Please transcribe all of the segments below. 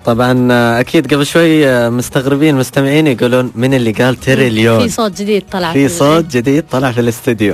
طبعا أكيد قبل شوي مستغربين مستمعين يقولون من اللي قال تريليون. في صوت جديد طلع، في صوت جديد طلع في الاستوديو.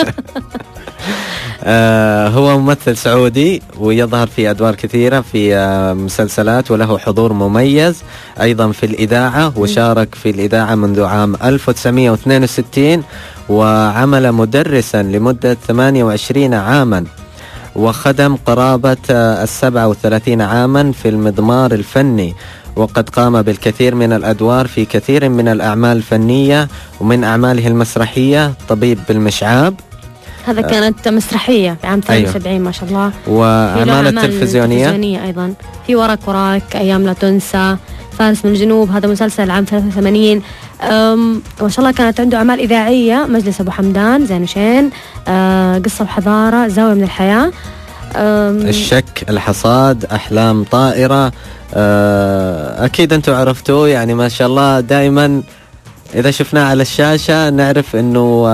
هو ممثل سعودي ويظهر في أدوار كثيرة في مسلسلات، وله حضور مميز أيضا في الإذاعة، وشارك في الإذاعة منذ عام 1962، وعمل مدرسا لمدة 28 عاما، وخدم قرابة 37 عاما في المضمار الفني، وقد قام بالكثير من الأدوار في كثير من الأعمال الفنية، ومن أعماله المسرحية طبيب بالمشعاب، هذا كانت مسرحية في عام 72. أيوة. ما شاء الله. وأعمال التلفزيونية أيضا في وراك أيام لا تنسى، فارس من الجنوب، هذا مسلسل عام 83. ما شاء الله كانت عنده أعمال إذاعية، مجلس أبو حمدان، زين وشين، قصة وحضارة، زاوية من الحياة، الشك، الحصاد، أحلام طائرة. أكيد أنتوا عرفتوه يعني ما شاء الله. دائما إذا شفناه على الشاشة نعرف أنه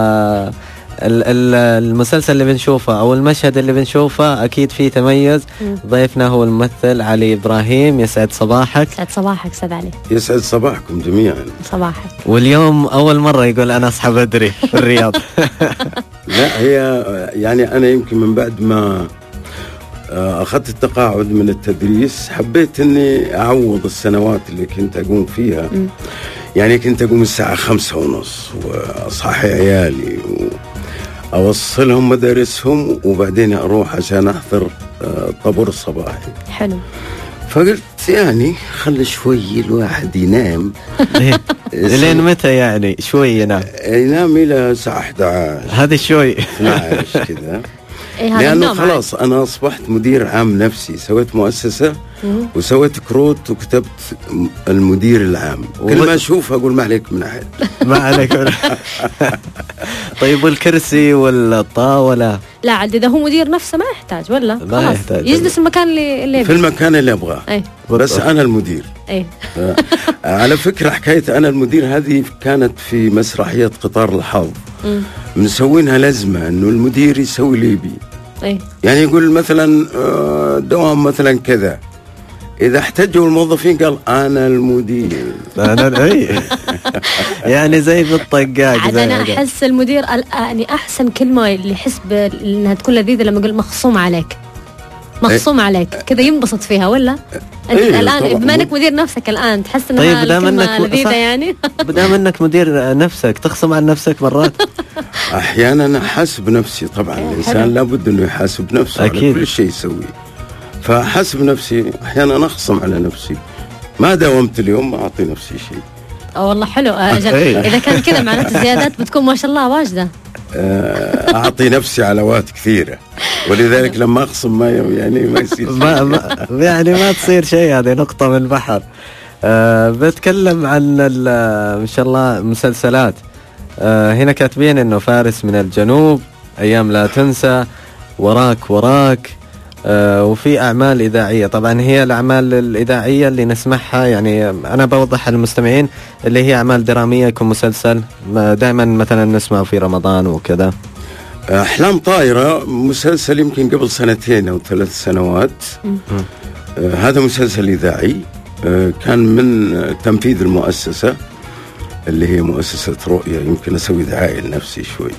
المسلسل اللي بنشوفه أو المشهد اللي بنشوفه أكيد فيه تميز. ضيفنا هو الممثل علي إبراهيم. يسعد صباحك. يسعد صباحك أستاذ علي. يسعد صباحكم جميعا. صباحك. واليوم أول مرة يقول أنا أصحى بدري في الرياض. لا هي يعني أنا يمكن من بعد ما أخذت التقاعد من التدريس حبيت أني أعوض السنوات اللي كنت أقوم فيها. يعني كنت أقوم الساعة 5:30 وأصحي عيالي أوصلهم مدارسهم وبعدين أروح عشان أحضر الطابور الصباحي. حلو. فقلت يعني خلي شوي الواحد ينام. لين متى يعني شوي ينام؟ ينام إلى الساعة 11. هذا شوي 12 كذا. لأنه خلاص أنا أصبحت مدير عام نفسي، سويت مؤسسة وسويت كروت وكتبت المدير العام. كل ما أشوف أقول ما عليك من أحد. ما عليك. طيب والكرسي والطاولة؟ لا عاد إذا هو مدير نفسه ما يحتاج ولا ما يحتاج، يجلس المكان اللي في المكان اللي أبغاه. بس أنا المدير. على فكرة حكاية أنا المدير هذه كانت في مسرحية قطار الحظ. مسوينها لازمة إنه المدير يسوي اللي يبي. يعني يقول مثلا دوام مثلا كذا، إذا احتجوا الموظفين قال أنا المدير. يعني زي بالطقاق. أنا أحس المدير يعني أحسن كلمة اللي يحس إنها تكون لذيذة لما يقول مخصوم عليك. مخصوم عليك كذا ينبسط فيها ولا؟ أنت الآن بما أنك مدير نفسك الآن تحس إنها الكلمة لذيذة يعني. بدام أنك مدير نفسك تخصم عن نفسك مرات. أحيانا أحاسب نفسي طبعا. الإنسان لابد أنه يحاسب نفسه على كل شيء يسويه. فحاسب نفسي أحيانا أخصم على نفسي. ما داومت اليوم ما أعطي نفسي شيء. والله حلو. إذا كان كذا معناته الزيادات بتكون ما شاء الله واجدة. أعطي نفسي علاوات كثيرة، ولذلك لما أخصم ما يعني ما يصير يعني ما تصير شيء. هذه نقطة من البحر. بتكلم عن إن شاء الله مسلسلات. هنا كاتبين إنه فارس من الجنوب، أيام لا تنسى، وراك، وفي أعمال إذاعية. طبعا هي الأعمال الإذاعية اللي نسمعها يعني أنا بوضح للمستمعين اللي هي أعمال درامية يكون مسلسل دائما مثلا نسمعه في رمضان وكذا. أحلام طائرة مسلسل يمكن قبل 2 أو 3 سنوات. هذا مسلسل إذاعي كان من تنفيذ المؤسسة اللي هي مؤسسة رؤية. يمكن أسوي دعاية لنفسي شوي.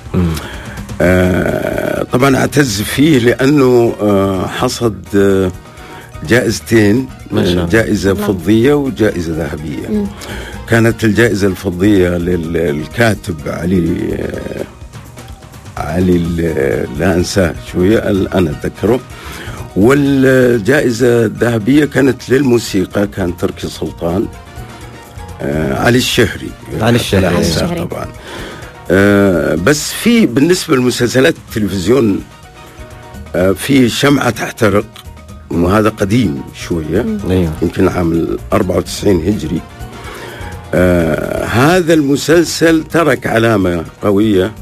طبعا أعتز فيه لأنه حصد جائزتين، جائزة فضية وجائزة ذهبية. كانت الجائزة الفضية للكاتب علي لا أنساه شوية الآن أتذكره، والجائزة الذهبية كانت للموسيقى كان تركي سلطان. علي الشهري طبعا. بس في بالنسبة للمسلسلات التلفزيون في شمعة تحترق، وهذا قديم شوية. يمكن عام 94 هجري. هذا المسلسل ترك علامة قوية،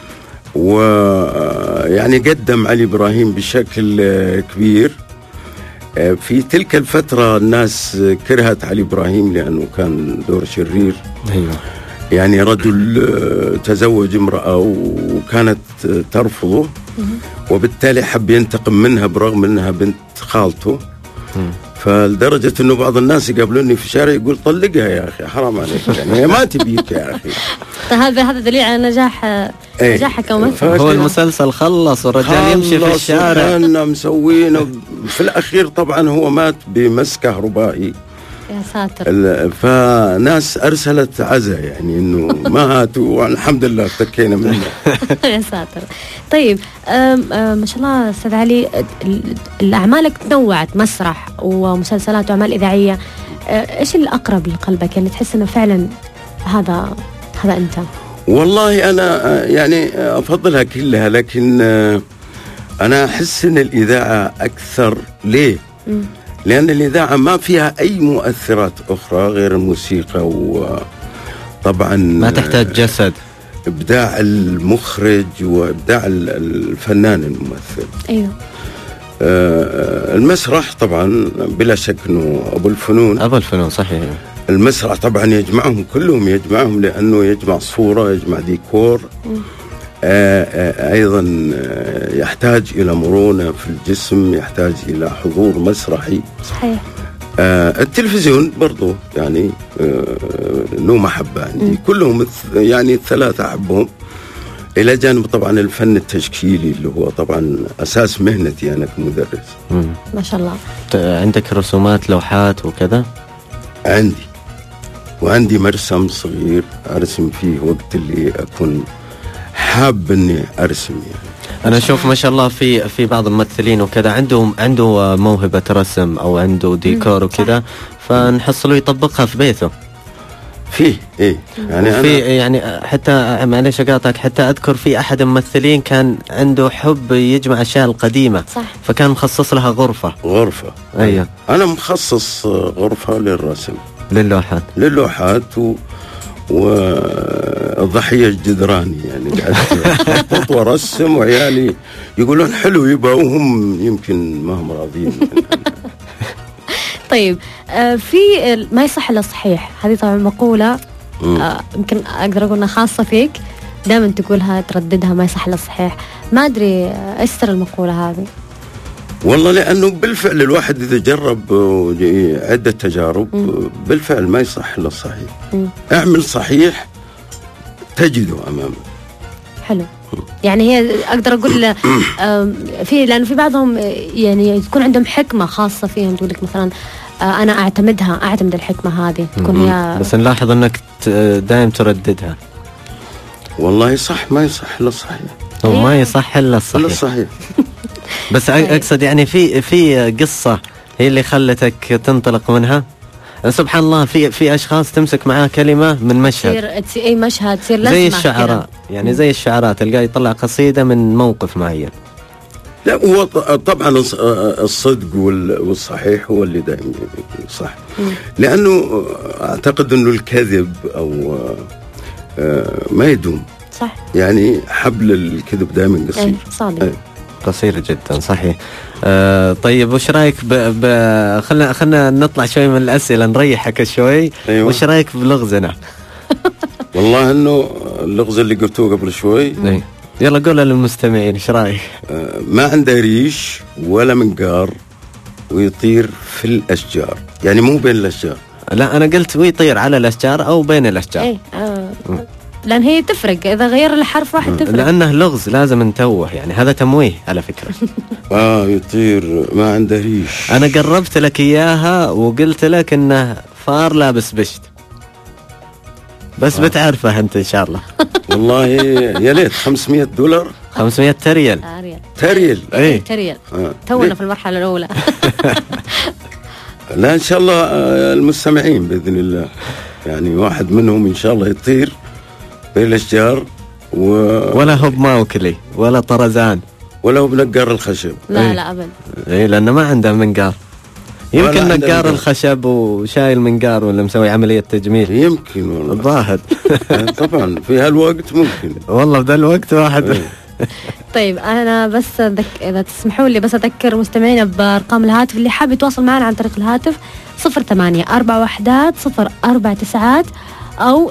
ويعني قدم علي إبراهيم بشكل كبير. في تلك الفترة الناس كرهت علي إبراهيم لأنه كان دور شرير. يعني رجل تزوج امرأة وكانت ترفضه، وبالتالي حب ينتقم منها برغم أنها بنت خالته. فلدرجة انه بعض الناس يقابلوني في الشارع يقول طلقها يا اخي حرام عليك، يعني هي ما تبيك يا اخي. هذا دليل على نجاحك كممثل. هو المسلسل خلص والرجال يمشي في الشارع. كنا مسوينه في الاخير طبعا هو مات بمس كهربائي. يا ساتر. فناس ارسلت عزاء يعني انه مات والحمد لله اتكينا منه. يا ساتر. طيب ما شاء الله استاذ علي، الاعمالك تنوعت، مسرح ومسلسلات واعمال اذاعيه، ايش الاقرب لقلبك يعني تحس انه فعلا هذا انت؟ والله انا يعني افضلها كلها، لكن انا احس ان الاذاعه اكثر. ليه؟ لأن الإذاعة ما فيها أي مؤثرات أخرى غير الموسيقى، وطبعا ما تحتاج جسد. إبداع المخرج وإبداع الفنان الممثل. أيوه. المسرح طبعا بلا شك أنه أبو الفنون صحيح. المسرح طبعا يجمعهم كلهم، يجمعهم لأنه يجمع صورة، يجمع ديكور، أيضا يحتاج إلى مرونة في الجسم، يحتاج إلى حضور مسرحي. صحيح. التلفزيون برضو يعني له محبة عندي. كلهم يعني الثلاثة أحبهم، إلى جانب طبعا الفن التشكيلي اللي هو طبعا أساس مهنتي أنا كمدرس. ما شاء الله. عندك رسومات لوحات وكذا؟ وعندي مرسم صغير أرسم فيه وقت اللي أكون حاب اني ارسم يعني. انا اشوف ما شاء الله في بعض الممثلين وكذا عنده موهبة رسم او عنده ديكور وكذا، فنحصله يطبقها في بيته. فيه ايه يعني أنا يعني حتى معلش اقاطعك، حتى اذكر في احد الممثلين كان عنده حب يجمع اشياء القديمة. صح. فكان مخصص لها غرفة. ايوه. انا مخصص غرفة للرسم، للوحات والضحية الجدراني يعني قعدت أخطط وأرسم، وعيالي يقولون حلو يبقى، وهم يمكن ما هم راضيين. طيب في ما يصح إلا الصحيح، هذه طبعا مقولة يمكن أقدر أقول أنها خاصة فيك، دائما تقولها ترددها، ما يصح إلا الصحيح. ما أدري إيش سر المقولة هذه؟ والله لأنه بالفعل الواحد إذا جرب عدة تجارب بالفعل ما يصح إلا الصحيح. اعمل صحيح تجده أمامك. حلو. يعني هي أقدر أقول لأنه في بعضهم يعني تكون عندهم حكمة خاصة فيهم، تقول لك مثلا أنا أعتمد الحكمة هذه تكون هي، بس نلاحظ أنك دائم ترددها. والله صح، ما يصح إلا الصحيح. هو ما يصح إلا الصحيح. بس أقصد يعني في قصة هي اللي خلتك تنطلق منها. سبحان الله، في أشخاص تمسك معاه كلمة من مشهد، تصير أي مشهد تصير لازمة، زي الشعراء يعني زي الشعراء تلقاه يطلع قصيدة من موقف معين. لا هو طبعا الصدق والصحيح هو اللي دائما صح. لأنه أعتقد أنه الكذب أو ما يدوم. صح. يعني حبل الكذب دائما قصير. صادق. قصير جدا صحيح. طيب وش رايك خلنا نطلع شوي من الأسئلة نريحك شوي. أيوة. وش رايك بلغزنا؟ والله انه اللغز اللي قلتوه قبل شوي. يلا قولها للمستمعين، ايش رايك؟ ما عنده ريش ولا منقار ويطير في الاشجار، يعني مو بين الاشجار. لا انا قلت ويطير على الاشجار او بين الاشجار. لأن هي تفرق إذا غير الحرف واحد تفرق. لأنه لغز لازم نتوه، يعني هذا تمويه على فكرة. يطير ما عنده ريش. أنا قربت لك إياها وقلت لك إنه فار لابس بشت، بس بتعرفه أنت إن شاء الله. والله يا ليت $500. 500 تريال. تريال. إيه تريال. تونا في المرحلة الأولى. لا إن شاء الله المستمعين بإذن الله يعني واحد منهم إن شاء الله يطير بين الأشجار ولا هو بماوكلي ولا طرزان ولا هو بنقار الخشب. لا أبدا. لأنه ما عنده منقار. يمكن نقار الخشب وشايل منقار ولا مسوي عملية تجميل. يمكن والله. الظاهر. طبعا في هالوقت ممكن. والله بذا الوقت واحد. طيب أنا بس إذا تسمحوا لي بس أذكر مستمعينا بأرقام الهاتف اللي حاب يتواصل معنا عن طريق الهاتف 08-41-049 أو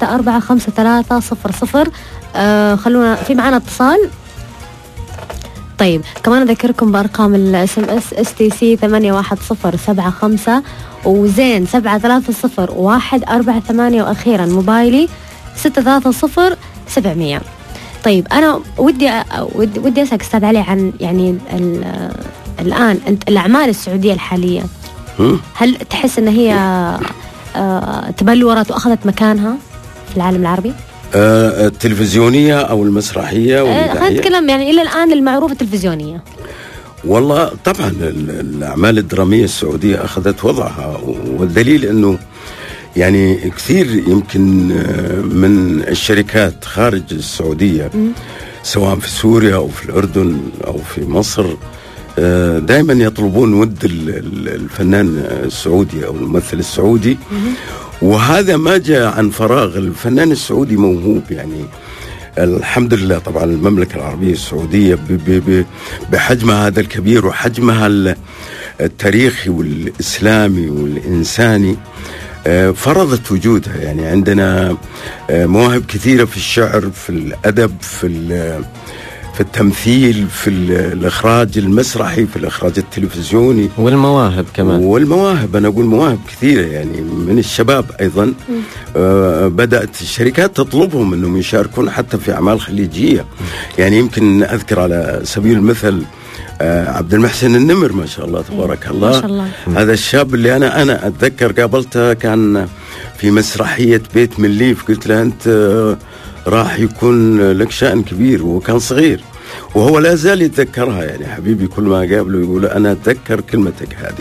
01-464-5300. خلونا في معنا اتصال. طيب كمان أذكركم بأرقام الSMS STC 81075 وزين 730-148 وأخيرا موبايلي 630-700. طيب أنا ودي أسألك أستاذ علي عن يعني الآن أنت الأعمال السعودية الحالية هل تحس أن هي تبلورت وأخذت مكانها في العالم العربي؟ التلفزيونية أو المسرحية خلينا نتكلم يعني إلى الآن المعروفة التلفزيونية. والله طبعا الأعمال الدرامية السعودية أخذت وضعها، والدليل أنه يعني كثير يمكن من الشركات خارج السعودية سواء في سوريا أو في الأردن أو في مصر دائما يطلبون ود الفنان السعودي أو الممثل السعودي، وهذا ما جاء عن فراغ. الفنان السعودي موهوب يعني الحمد لله. طبعا المملكة العربية السعودية بحجمها هذا الكبير وحجمها التاريخي والإسلامي والإنساني فرضت وجودها. يعني عندنا مواهب كثيرة في الشعر، في الأدب، في التمثيل، في الإخراج المسرحي، في الإخراج التلفزيوني، والمواهب كمان. والمواهب أنا أقول مواهب كثيرة يعني من الشباب أيضا. بدأت الشركات تطلبهم أنهم يشاركون حتى في أعمال خليجية. يعني يمكن أذكر على سبيل المثل عبد المحسن النمر ما شاء الله تبارك الله. ما شاء الله. هذا الشاب اللي أنا أتذكر قابلته كان في مسرحية بيت من ليف، قلت له أنت راح يكون لك شأن كبير، وكان صغير وهو لا زال يتذكرها. يعني حبيبي كل ما قابله يقول أنا أتذكر كلمتك هذه.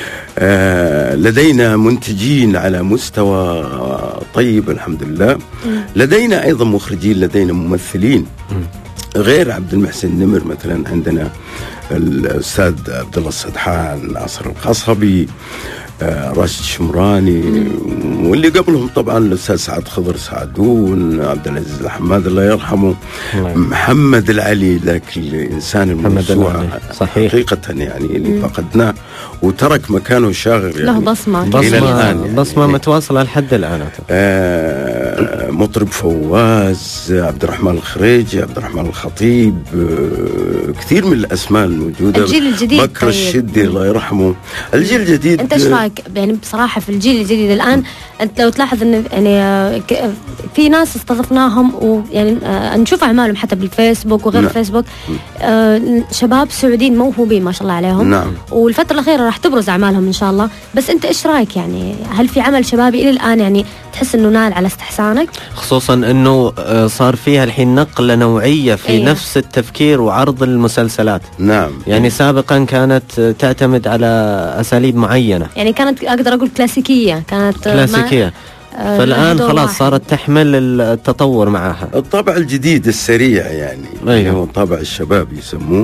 لدينا منتجين على مستوى طيب الحمد لله. لدينا أيضا مخرجين، لدينا ممثلين غير عبد المحسن النمر. مثلا عندنا الأستاذ عبد الله السدحان، ناصر القصبي، راشد شمراني، واللي قبلهم طبعا الأستاذ سعد خضر سعدون، عبد العزيز الحماد الله يرحمه، محمد العلي ذاك الإنسان الموسوعة حقيقة يعني اللي فقدناه وترك مكانه شاغر يعني له بصمة إلى الآن يعني بصمة متواصلة لحد الآن. مطرب فواز، عبد الرحمن الخريجي، عبد الرحمن الخطيب، كثير من الأسماء الموجودة. الجيل الجديد بكر الشدي الله يرحمه. الجيل الجديد أنت إيش رأيك يعني بصراحة في الجيل الجديد الآن؟ أنت لو تلاحظ إن يعني في ناس استضفناهم ويعني نشوف أعمالهم حتى بالفيسبوك وغير الفيسبوك، شباب سعوديين موهوبين ما شاء الله عليهم. نعم. والفترة الأخيرة راح تبرز أعمالهم إن شاء الله. بس أنت إيش رأيك يعني هل في عمل شبابي إلى الآن يعني تحس إنه نال على استحسانك؟ خصوصا إنه صار فيها الحين نقلة نوعية في نفس التفكير وعرض المسلسلات. نعم. يعني سابقا كانت تعتمد على أساليب معينة، يعني كانت أقدر أقول كلاسيكية، كانت كلاسيكية. فالآن خلاص صارت تحمل التطور معها. الطابع الجديد السريع يعني أيوه. هو طابع الشباب يسموه.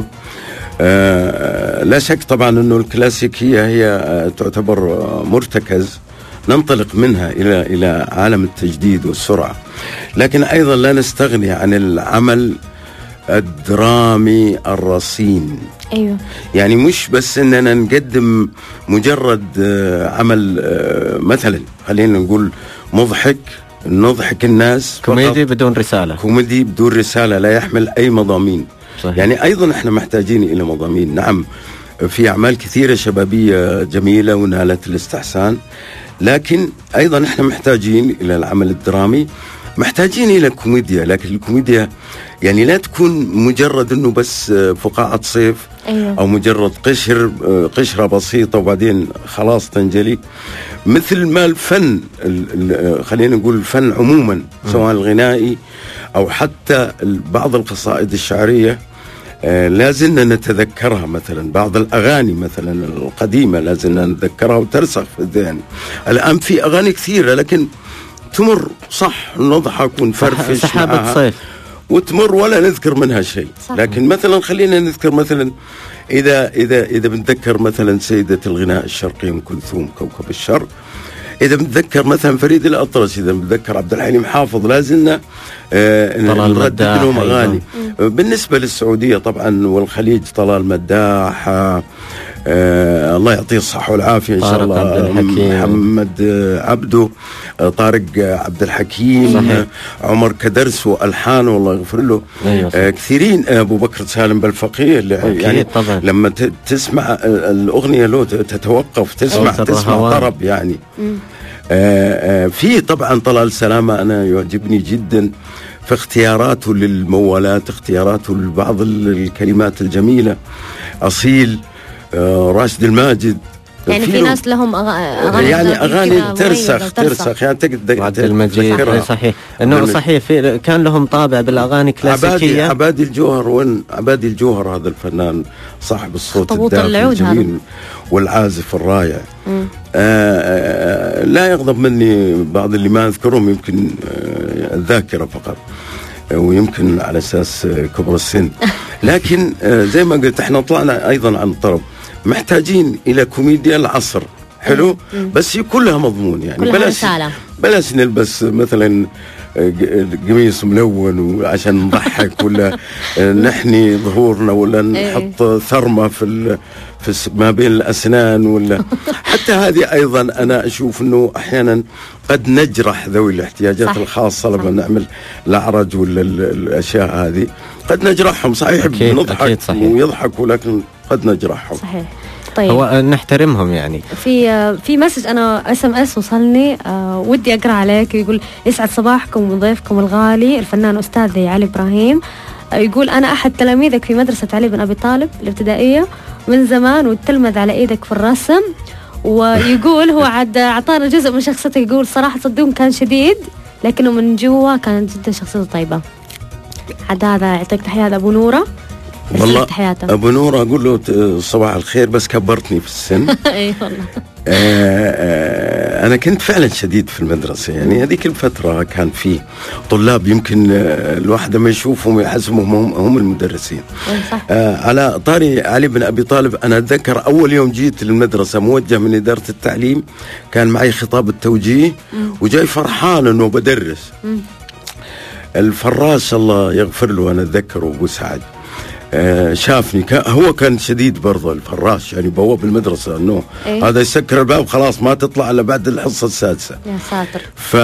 لا شك طبعا أنه الكلاسيكية هي تعتبر مرتكز ننطلق منها إلى عالم التجديد والسرعة، لكن أيضا لا نستغني عن العمل الدرامي الرصين. أيوه. يعني مش بس أننا نقدم مجرد عمل مثلا خلينا نقول مضحك نضحك الناس، كوميدي بدون رسالة، كوميدي بدون رسالة لا يحمل أي مضامين. صحيح. يعني أيضا احنا محتاجين إلى مضامين. نعم في أعمال كثيرة شبابية جميلة ونالت الاستحسان، لكن أيضا احنا محتاجين إلى العمل الدرامي، محتاجين إلى كوميديا، لكن الكوميديا يعني لا تكون مجرد أنه بس فقاعة صيف. أيوه. أو مجرد قشرة بسيطة وبعدين خلاص تنجلي، مثل ما الفن خلينا نقول الفن عموما سواء الغنائي أو حتى بعض القصائد الشعرية لازلنا نتذكرها. مثلا بعض الأغاني مثلا القديمة لازلنا نتذكرها وترسخ في الذهن. الآن في أغاني كثيرة لكن تمر صح نضحك ونفرفش سحابة صيف وتمر ولا نذكر منها شيء. لكن مثلا خلينا نذكر مثلا إذا بنتذكر مثلا سيدة الغناء الشرقي أم كلثوم كوكب الشرق، إذا بنتذكر مثلا فريد الأطرش، إذا بنتذكر عبد الحليم حافظ، لازلنا نردد لهم أغاني. بالنسبة للسعودية طبعا والخليج طلال مداح، الله يعطيه الصحة والعافية إن شاء الله. محمد عبده، طارق عبد الحكيم، صحيح. عمر كدرس وألحان والله يغفر له. كثيرين، أبو بكر سالم بالفقيه يعني طبعا. لما تسمع الأغنية له تتوقف تسمع طرب يعني. في طبعا طلال سلامة أنا يعجبني جدا في اختياراته للموالات، اختياراته لبعض الكلمات الجميلة. أصيل، راشد الماجد، يعني في ناس لهم أغاني يعني أغاني ترسخ يعني تقدر عبد المجيد. صحيح انه صحيح في كان لهم طابع بالاغاني كلاسيكيه. عبادي الجوهر، وين عبادي الجوهر؟ هذا الفنان صاحب الصوت الدافئ الجميل والعازف الرائع. لا يغضب مني بعض اللي ما اذكرهم، يمكن الذاكره فقط، ويمكن على اساس كبر السن. لكن زي ما قلت احنا طلعنا ايضا عن الطرب، محتاجين الى كوميديا العصر حلو، بس يكون لها مضمون يعني. بلاش نلبس مثلا قميص ملون عشان نضحك، ولا نحني ظهورنا، ولا نحط ثرمة في ما بين الأسنان، ولا حتى هذه أيضا أنا أشوف أنه أحيانا قد نجرح ذوي الاحتياجات الخاصة لما نعمل الأعرج ولا الأشياء هذه، قد نجرحهم. صحيح بنضحك ويضحكوا، لكن قد نجرحهم. صحيح. طيب هو نحترمهم يعني. في مسج انا SMS وصلني، ودي اقرا عليك. يقول: يسعد صباحكم وضيفكم الغالي الفنان استاذي علي ابراهيم. يقول: انا احد تلاميذك في مدرسة علي بن ابي طالب الابتدائية من زمان، وتلمذ على ايدك في الرسم. ويقول هو عاد اعطانا جزء من شخصيته. يقول: صراحة صدقهم كان شديد، لكنه من جوا كانت جدا شخصيته طيبة. عاد هذا يعطيك تحيات ابو نورة. والله أبو نور أقول له صباح الخير، بس كبرتني في السن. أي والله. أنا كنت فعلا شديد في المدرسة يعني. هذيك الفترة كان في طلاب يمكن الواحد ما يشوفهم يحسبهم هم المدرسين. على طاري علي بن أبي طالب، أنا أتذكر أول يوم جيت للمدرسة موجه من إدارة التعليم، كان معي خطاب التوجيه وجاي فرحان أنه بدرس. الفراش الله يغفر له، أنا أتذكره، أبو سعد، شافني. هو كان شديد برضه الفراش يعني، بواب المدرسة انه هذا يسكر الباب خلاص ما تطلع الا بعد الحصة السادسة. يا ساتر.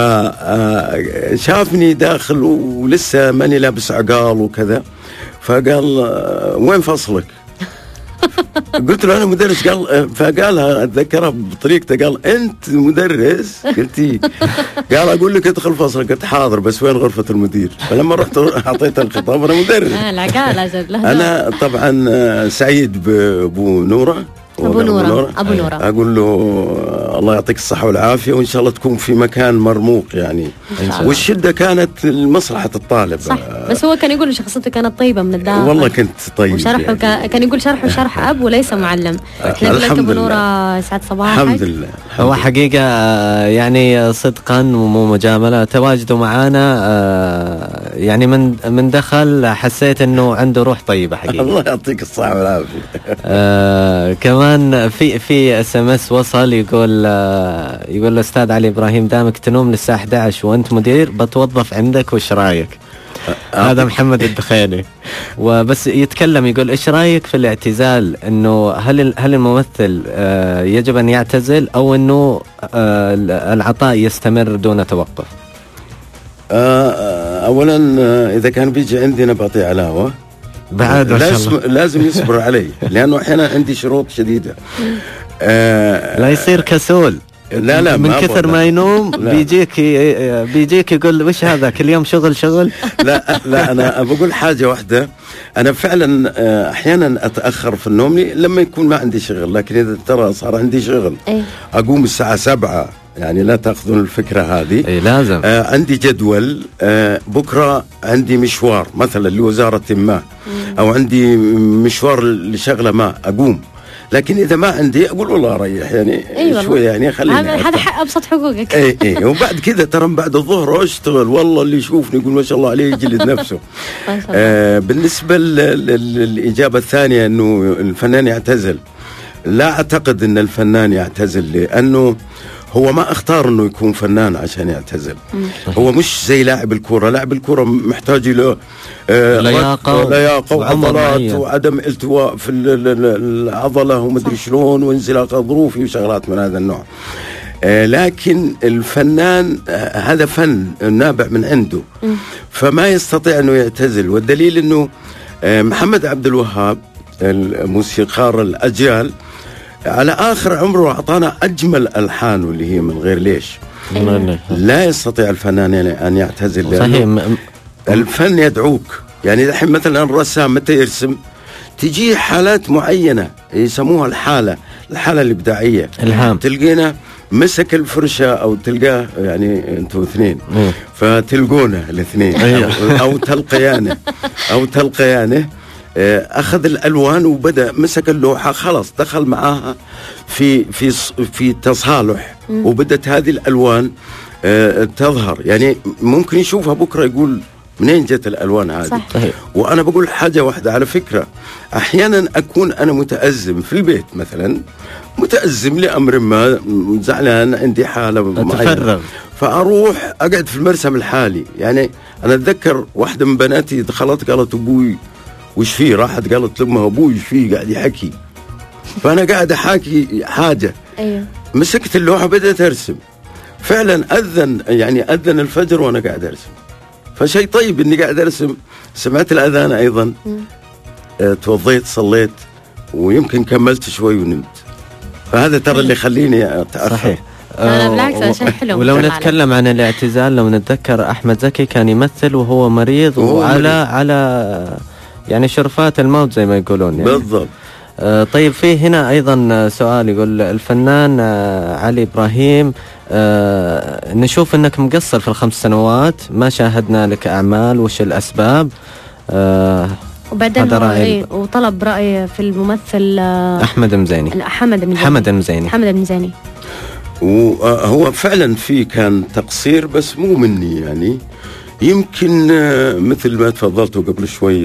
فشافني داخل ولسه ماني لابس عقال وكذا، فقال: وين فصلك؟ قلت له: أنا مدرس. فقالها أتذكرها بطريقته، قال: أنت مدرس؟ قلتي؟ قال: أقول لك ادخل فصل. قلت: حاضر، بس وين غرفة المدير؟ فلما رحت أعطيته الخطاب: أنا مدرس. أنا طبعا سعيد بأبو نورة. أبو نورة أقول له الله يعطيك الصحة والعافية، وإن شاء الله تكون في مكان مرموق يعني. والشدة كانت لمصلحة الطالب. صح. بس هو كان يقول شخصيته كانت طيبة من الداخل. والله كنت طيب وشرحه يعني. كان يقول شرح أب وليس معلم. نقول لك أبو نورة سعد صباحك. الحمد لله. هو حقيقة يعني صدقا ومو مجاملة تواجده معانا يعني من دخل حسيت إنه عنده روح طيبة حقيقة. الله يعطيك الصحة والعافية. كمان في SMS وصل يقول الأستاذ علي إبراهيم: دامك تنوم للساعة 11 وأنت مدير بتوظف عندك، وإيش رأيك؟ هذا محمد الدخيني. وبس يتكلم يقول: إيش رأيك في الاعتزال؟ إنه هل الممثل يجب أن يعتزل، أو إنه العطاء يستمر دون توقف؟ أولا إذا كان بيجي عندنا بعطيه علاوة بعد لازم يصبر علي، لأنه أحيانا عندي شروط شديدة. لا يصير كسول. لا من كثر ما ينوم بيجيك يقول: وش هذا كل يوم شغل؟ لا أنا بقول حاجة واحدة. أنا فعلا أحيانا أتأخر في النوم لما يكون ما عندي شغل، لكن إذا ترى صار عندي شغل أقوم الساعة 7 يعني. لا تأخذون الفكرة هذه. لازم. عندي جدول. بكرة عندي مشوار مثلا لوزارة ما، أو عندي مشوار لشغلة ما، أقوم. لكن إذا ما عندي أقول والله ريح يعني. شوية يعني خليني. هذا أبسط حقوقك. إيه. وبعد كذا ترى بعد الظهر أشتغل. والله اللي يشوفني يقول ما شاء الله عليه، يجلد نفسه. بالنسبة للإجابة الثانية إنه الفنان يعتزل، لا أعتقد أن الفنان يعتزل، لأنه هو ما اختار انه يكون فنان عشان يعتزل. هو مش زي لاعب الكرة. لاعب الكرة محتاج له لياقة وعضلات وعدم التواء في العضلة ومدري شلون وانزلاق ظروفي وشغلات من هذا النوع. لكن الفنان هذا فن نابع من عنده، فما يستطيع انه يعتزل. والدليل انه محمد عبد الوهاب الموسيقار الأجيال على آخر عمره أعطانا أجمل ألحانه اللي هي من غير ليش. لا يستطيع الفنان أن يعتزل. صحيح. الفن يدعوك. يعني الحين مثلا الرسام متى يرسم تجي حالات معينة يسموها الحالة الإبداعية. الهام. تلقينا مسك الفرشة أو تلقاه، يعني أنتوا اثنين فتلقونه الاثنين أو تلقيانه أخذ الألوان وبدأ مسك اللوحة، خلاص دخل معاها في تصالح، وبدت هذه الألوان تظهر. يعني ممكن يشوفها بكرة يقول منين جت الألوان هذه. وأنا بقول حاجة واحدة على فكرة، أحيانا أكون أنا متأزم في البيت مثلا، متأزم لأمر ما، زعلان، عندي حالة معينة، فأروح أقعد في المرسم الحالي. يعني أنا أتذكر واحدة من بناتي دخلت قالت أبوي وش فيه، راحت قالت لأمها أبوي وش فيه، قاعد يحكي. فأنا قاعد أحاكي حاجة. مسكت اللوحة بدأت أرسم، فعلا أذن الفجر وأنا قاعد أرسم. فشيء طيب إني قاعد أرسم، سمعت الأذان أيضا، توضيت صليت ويمكن كملت شوي ونمت. فهذا ترى اللي يخليني أتأخر. صحيح. بالعكس شيء حلو. ولو نتكلم عن الاعتزال، لو نتذكر أحمد زكي كان يمثل وهو مريض على يعني شرفات الموت زي ما يقولون يعني. بالضبط. طيب في هنا أيضا سؤال يقول الفنان علي إبراهيم، نشوف أنك مقصر في ال5 سنوات، ما شاهدنا لك أعمال، وش الأسباب؟ وبعدين وطلب رأي في الممثل أحمد المزيني. حمد المزيني. وهو فعلا في كان تقصير بس مو مني، يعني يمكن مثل ما تفضلتوا قبل شوي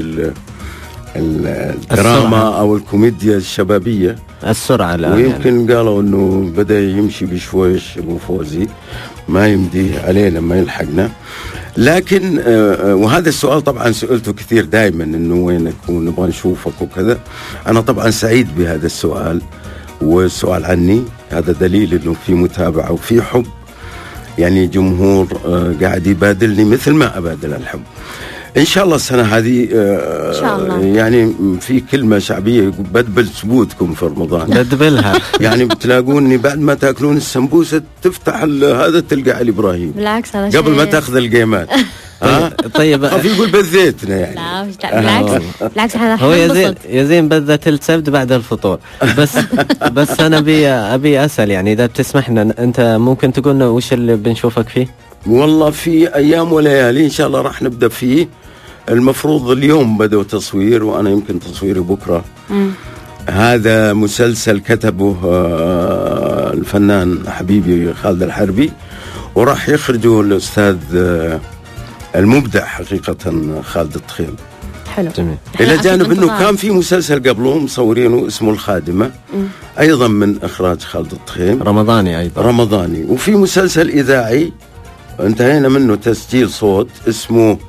الدراما أو الكوميديا الشبابية، السرعة. ويمكن قالوا أنه بدأ يمشي بشويش أبو فوزي، ما يمديه علينا ما يلحقنا. لكن وهذا السؤال طبعا سئلته كثير دائما، أنه وينك ونبغى نشوفك وكذا. أنا طبعا سعيد بهذا السؤال، والسؤال عني هذا دليل أنه في متابعة وفي حب. يعني جمهور قاعد يبادلني مثل ما أبادل الحب. إن شاء الله السنة هذه إن شاء الله. يعني في كلمة شعبية بدبل سبوتكم في رمضان، بدبلها. يعني بتلاقوني بعد ما تأكلون السمبوسة تفتح هذا تلقى علي إبراهيم. بالعكس قبل ما تأخذ الجيمات. طيب خفي يقول بذيتنا يعني. لا بالعكس هو يزين بذت السبت بعد الفطور. بس أنا أبي أسأل، يعني إذا بتسمحنا أنت ممكن تقولنا وش اللي بنشوفك فيه؟ والله في أيام وليالي إن شاء الله راح نبدأ فيه. المفروض اليوم بدأوا تصوير، وأنا يمكن تصويري بكرة. هذا مسلسل كتبه الفنان حبيبي خالد الحربي، وراح يخرجه الأستاذ المبدع حقيقة خالد الطخيم. حلو. إلى جانب أنه كان في مسلسل قبله مصورينه اسمه الخادمة، أيضا من إخراج خالد الطخيم، رمضاني. وفي مسلسل إذاعي انتهينا منه تسجيل صوت اسمه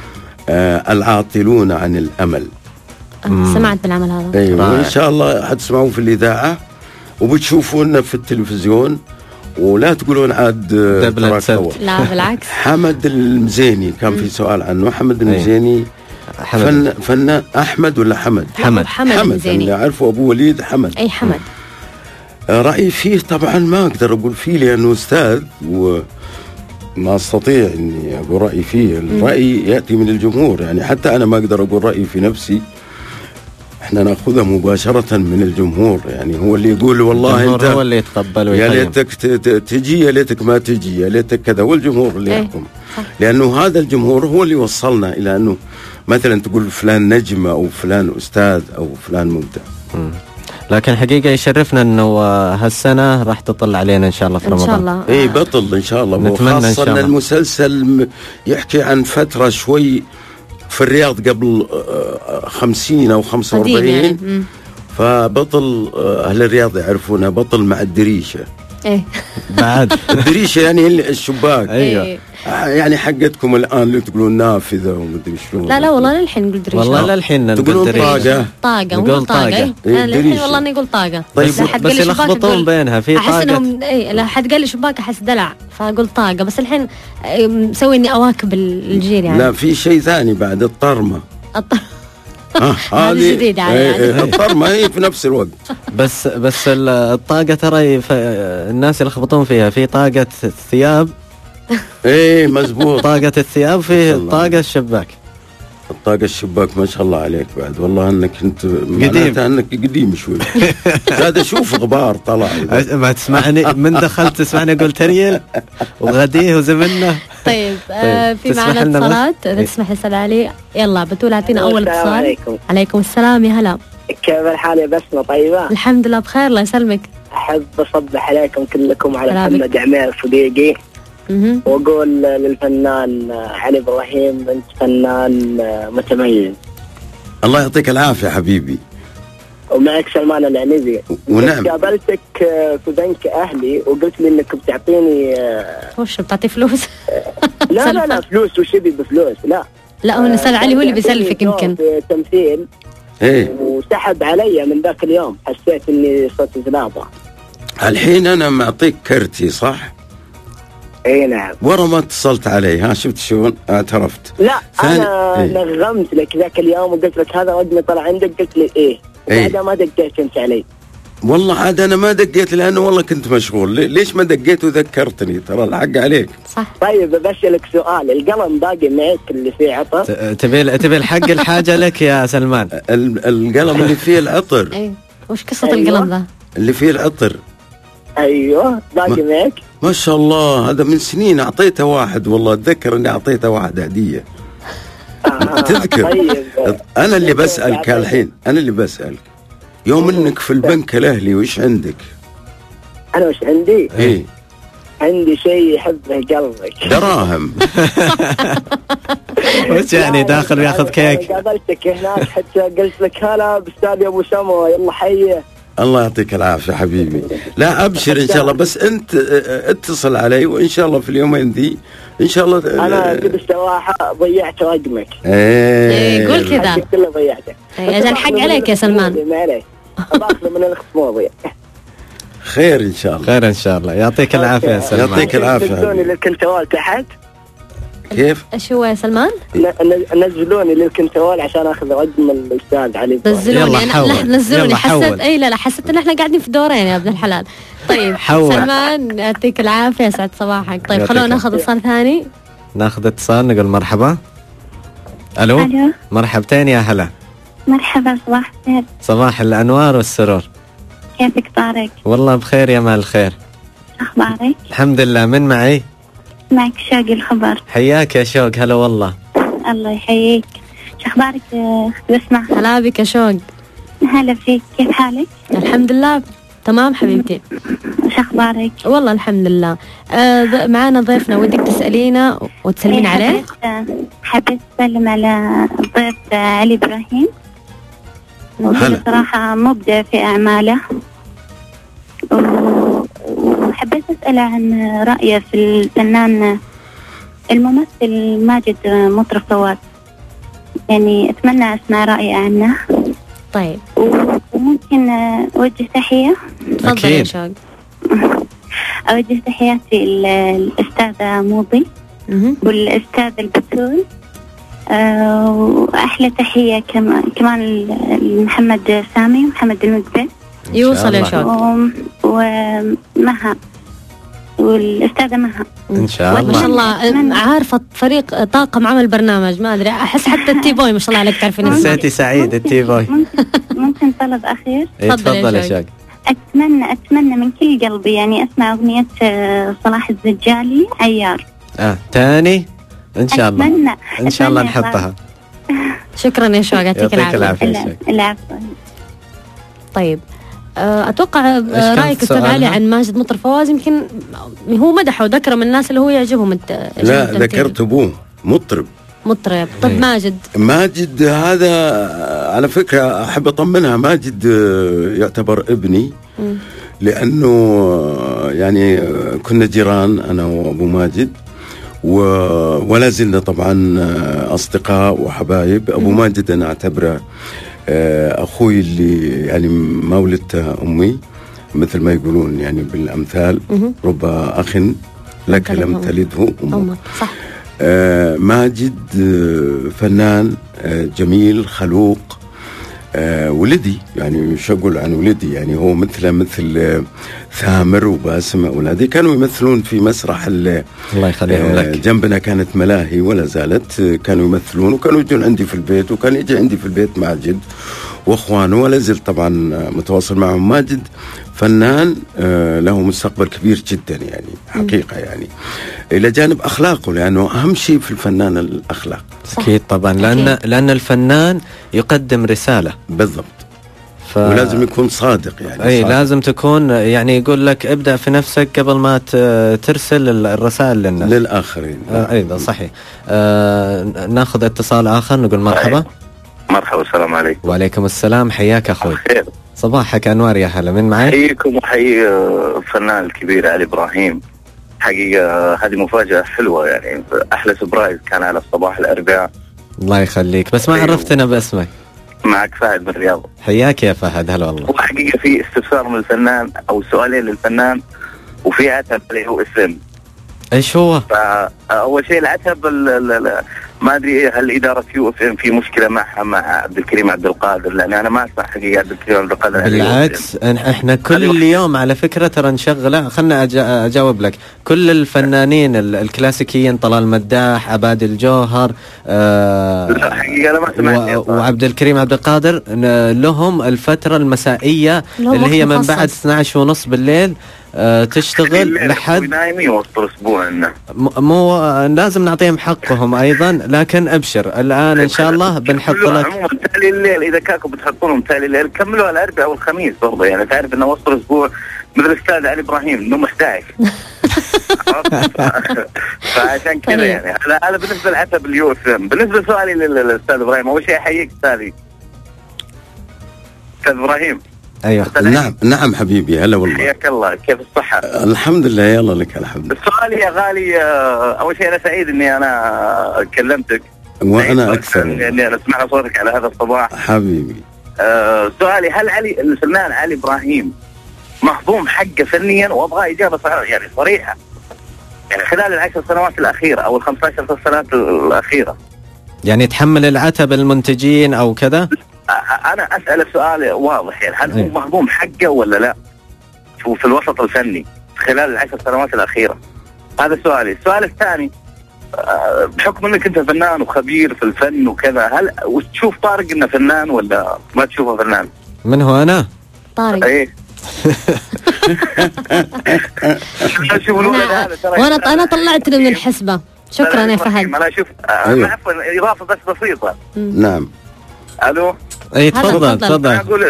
العاطلون عن الأمل. سمعت بالعمل هذا. أيوة. إن شاء الله حتسمعوه في الإذاعة وبتشوفونا في التلفزيون، ولا تقولون عاد لا بالعكس. حمد المزيني كان في سؤال عنه. حمد المزيني فنان أحمد ولا حمد؟ حمد المزيني. أعرفه أبو وليد حمد. أي حمد. رأيي فيه طبعا ما أقدر أقول فيه لأنه أستاذ، وما أستطيع أني أقول رأيي فيه. الرأي يأتي من الجمهور، يعني حتى أنا ما أقدر أقول رأيي في نفسي، احنا ناخذها مباشرة من الجمهور. يعني هو اللي يقول والله انت هو اللي يتقبل يا ليتك تجي، يا ليتك ما تجي، يا ليتك كذا، والجمهور اللي يحكم. لأنه هذا الجمهور هو اللي وصلنا إلى أنه مثلا تقول فلان نجم أو فلان أستاذ أو فلان مبدع. لكن حقيقة يشرفنا أنه هالسنة راح تطل علينا إن شاء الله في رمضان. إن شاء الله. إيه بطل إن شاء الله. وخاصة أن المسلسل يحكي عن فترة شوي في الرياض قبل 50 أو 45 يعني. فبطل أهل الرياض يعرفونه بطل مع الدريشة. ايه بعد الدريشه يعني الشباك. ايوه يعني حقتكم الان اللي تقولون نافذه ومدري شلون. لا والله للحين نقول دريشه. والله للحين تقولون دريشة. طاقه نقول طاقه. انا للحين والله نقول طاقه. طيب بس يلخبطون بينها في طاقه. احس انهم لا حد قال لي شباك احس دلع فاقول طاقه، بس الحين مسوي اني اواكب الجيل يعني. لا في شيء ثاني بعد الطرمه. هذه جديدة يعني. الطرمه هي في نفس الوقت. بس الطاقه ترى الناس يلخبطون فيها، في طاقه الثياب. ايه مزبوط. طاقه الثياب في طاقه الشباك. الطاقة الشباك ما شاء الله عليك بعد، والله انك انت قديم. انك قديم شوي. زاد اشوف غبار طلع. ما تسمعني من دخلت تسمعني قلت ريال وغديه وزمنه. طيب في معنا اتصالات اذا تسمح لي استاذ علي. يلا بتقول اعطينا اول اتصال. عليكم السلام يا هلا. كيف الحال يا بسمة؟ طيبة الحمد لله بخير الله يسلمك. احب اصبح عليكم كلكم على محمد عمير صديقي، واقول للفنان علي ابراهيم انت فنان متميز. الله يعطيك العافيه حبيبي. ومعك سلمان العنزي. ونعم. قابلتك في بنك اهلي وقلت لي انك بتعطيني وش بتعطي فلوس؟ لا فلوس وشبي بفلوس. لا هو الاستاذ علي هو اللي بيسلفك يمكن في تمثيل. ايه وسحب علي من ذاك اليوم، حسيت اني صرت زنابه. الحين انا معطيك كرتي صح؟ اي نعم. ورا ما اتصلت علي ها شفت شلون اعترفت. لا انا نغمت لك ذاك اليوم وقلت لك هذا رقمي طلع عندك، قلت لي ايه. بعدها ما دقيت انت علي. والله عاد انا ما دقيت لانه والله كنت مشغول. ليش ما دقيت وذكرتني؟ ترى الحق عليك. صح. طيب بسألك سؤال، القلم باقي معك اللي فيه عطر؟ تبي الحق الحاجه لك يا سلمان. القلم اللي فيه العطر. ايه وش قصه القلم ذا؟ اللي فيه العطر. ايوه باقي معك. ما شاء الله هذا من سنين اعطيته واحد، والله اتذكر اني اعطيته واحد هديه. تذكر؟ طيب. انا اللي بسالك الحين، انا اللي بسالك يوم انك في البنك الاهلي وش عندك؟ انا وش عندي؟ ايه عندي شيء يحبه قلبك. دراهم. وش يعني داخل وياخذ كيك؟ قابلتك هناك حتى قلت لك هلا باستاذ ابو سمو يلا حيه. الله يعطيك العافيه حبيبي. لا ابشر ان شاء الله، بس انت اتصل علي وان شاء الله في اليومين ذي ان شاء الله. انا قد الصراحه ضيعت رقمك. ايه قول كذا. كله ضيعته. اجل حق عليك يا سلمان. ما عليك. باخذ من الاخت موضوع. خير ان شاء الله. خير ان شاء الله. يعطيك العافيه يا سلمان. يعطيك العافيه. نزلوني للكنترول تحت. كيف؟ ايش هو يا سلمان؟ نزلوني للكنترول عشان اخذ رقم الاستاذ علي. نزلوني انا نزلوني حسيت لا حسيت ان احنا قاعدين في دورين يا ابن الحلال. طيب سلمان يعطيك العافيه يسعد صباحك. طيب خلونا ناخذ اتصال ثاني. ناخذ اتصال نقول مرحبا. الو مرحبتين يا هلا. مرحبا صباح الخير. صباح الانوار والسرور. كيفك طارق؟ والله بخير يا مال الخير. اخبارك؟ الحمد لله. من معي؟ معك شوق الخبر. حياك يا شوق. هلا والله. الله يحييك. شو اخبارك اخت بسمة؟ هلا بك يا شوق. هلا فيك، كيف حالك؟ الحمد لله تمام حبيبتي. شو اخبارك؟ والله الحمد لله. معانا ضيفنا ودك تسألينا وتسلمين عليه؟ حبيت اسلم على الضيف علي ابراهيم. صراحة مبدع في اعماله، وحبيت اسأله عن رأيه في الفنان الممثل ماجد مطرف فواز. يعني اتمنى اسمع رأيه عنه. طيب وممكن اوجه تحية. تفضل يا شوق. اوجه تحياتي للاستاذة موضي والاستاذ البتول، واحلى تحية كمان لمحمد سامي ومحمد المدبر. يوصل يا شوق. ومها والاستاذة مها ان شاء الله. ما شاء الله عارفة فريق طاقم عمل برنامج. ما ادري احس حتى التي بوي ما شاء الله عليك تعرفين. نسيتي سعيد التي بوي. ممكن طلب اخير؟ تفضل يا شوق. اتمنى من كل قلبي يعني اسمع اغنية صلاح الزجالي عيار. تاني ان شاء الله. ان شاء الله أتمنى نحطها. شكرا يا شوق. يعطيك العافية. العفو. طيب اتوقع رايك استاذ علي عن ماجد مطرف فواز يمكن هو مدحه وذكره من الناس اللي هو يعجبهم. لا ذكرت ابوه مطرب. طب ماجد هذا على فكرة أحب أطمنها. ماجد يعتبر ابني لأنه يعني كنا جيران أنا وأبو ماجد، ولا زلنا طبعا أصدقاء وحبايب. أبو ماجد أنا أعتبره أخوي اللي يعني ما ولدته أمي، مثل ما يقولون يعني بالأمثال، رب أخ لك لم تلده أمك. صح. ماجد فنان جميل خلوق، ولدي يعني شو أقول عن ولدي، يعني هو مثل ثامر وباسم أولادي كانوا يمثلون في مسرح الله يخليهم لك. جنبنا كانت ملاهي ولا زالت، كانوا يمثلون وكانوا يجون عندي في البيت، وكان يجي عندي في البيت ماجد واخوانه، ولا زلت طبعا متواصل معهم. ماجد فنان له مستقبل كبير جدا يعني حقيقة، يعني إلى جانب أخلاقه، لأنه أهم شيء في الفنان الأخلاق. أكيد طبعا، لأن الفنان يقدم رسالة بالضبط، ولازم يكون صادق يعني. أي صادق. لازم تكون يعني يقول لك ابدأ في نفسك قبل ما ترسل الرسائل للناس للآخرين. أيضا صحيح. ناخذ اتصال آخر، نقول مرحبا. مرحبا، السلام عليكم. وعليكم السلام، حياك أخوي. خير. صباحك أنوار، يا هلا، من معي؟ حييكم وحيي الفنان الكبير علي إبراهيم. حقيقة هذه مفاجأة حلوة، يعني أحلى سبرايز كان على الصباح الأربعاء. الله يخليك، بس ما عرفتنا باسمك. معك فهد من الرياض. حياك يا فهد، هلا والله. وحقيقة في استفسار من الفنان أو سؤالين للفنان، وفي عتب اللي هو اسم. ايش هو؟ فأول شيء العتب ما ادري هل اداره UFM في مشكله معها مع عبد الكريم عبد القادر، لان انا ما اسمع حقيقه عبد الكريم عبد القادر. بالعكس احنا كل يوم على فكره ترى نشغله. خلنا اجاوب لك. كل الفنانين الكلاسيكيين، طلال مداح، عباد الجوهر، لا حقيقه انا ما سمعت، وعبد الكريم عبد القادر، لهم الفتره المسائيه اللي هي من بعد 12:30 بالليل تشتغل لحد نايمين وسط الاسبوع. مو لازم نعطيهم حقهم ايضا، لكن ابشر الان ان شاء الله بنحط لك عموما تالي الليل. اذا كانوا بتحطونهم تالي الليل كملوا على الاربعاء والخميس برضه، يعني تعرف انه وسط الاسبوع مثل الاستاذ علي ابراهيم نوم 11. فعشان كذا يعني هذا بالنسبه لعتب UFM. بالنسبه لسؤالي للاستاذ ابراهيم، اول شيء احييك استاذي استاذ ابراهيم. ايوه نعم حبيبي، هلا والله. حياك الله، كيف الصحة؟ الحمد لله، يلا لك الحمد. السؤال يا غالي، أول شيء أنا سعيد إني أنا كلمتك، وأنا أكثر إني أنا سمعنا صوتك على هذا الصباح حبيبي. سؤالي، هل الفنان علي إبراهيم مهضوم حقه فنيا؟ وأبغى إجابة يعني صريحة، يعني خلال 10 سنوات الأخيرة أو 15 سنة الأخيرة، يعني تحمل العتب المنتجين أو كذا؟ أنا أسأل سؤال واضح، يعني هل هو مهضوم حقه ولا لا في الوسط الفني خلال 10 سنوات الأخيرة؟ هذا سؤالي. السؤال الثاني، بحكم أنك أنت فنان وخبير في الفن وكذا، هل وتشوف طارق إنه فنان ولا ما تشوفه فنان؟ من هو أنا؟ طارق. إيه. وأنا طلعت من الحسبة. شكرا يا فهد. أنا أشوف عفوا إضافة بس بسيطة. نعم. ألو. اي تفضل. انا اقول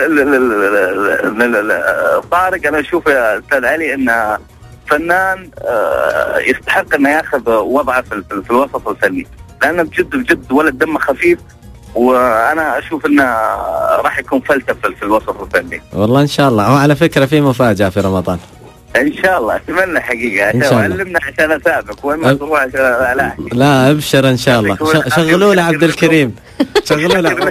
طارق، انا اشوف يا استاذ علي انه فنان يستحق انه ياخذ وضعه في الوسط الفني، لانه بجد ولد دمه خفيف، وانا اشوف انه راح يكون فلسفه في الوسط الفني. والله ان شاء الله. وعلى فكره في مفاجاه في رمضان ان شاء الله، اتمنى حقيقه عشان علمنا عشان اسابق وين ما تروح عشان الاحق. لا ابشر ان شاء الله. شغلوا له عبد الكريم، شغلوا له.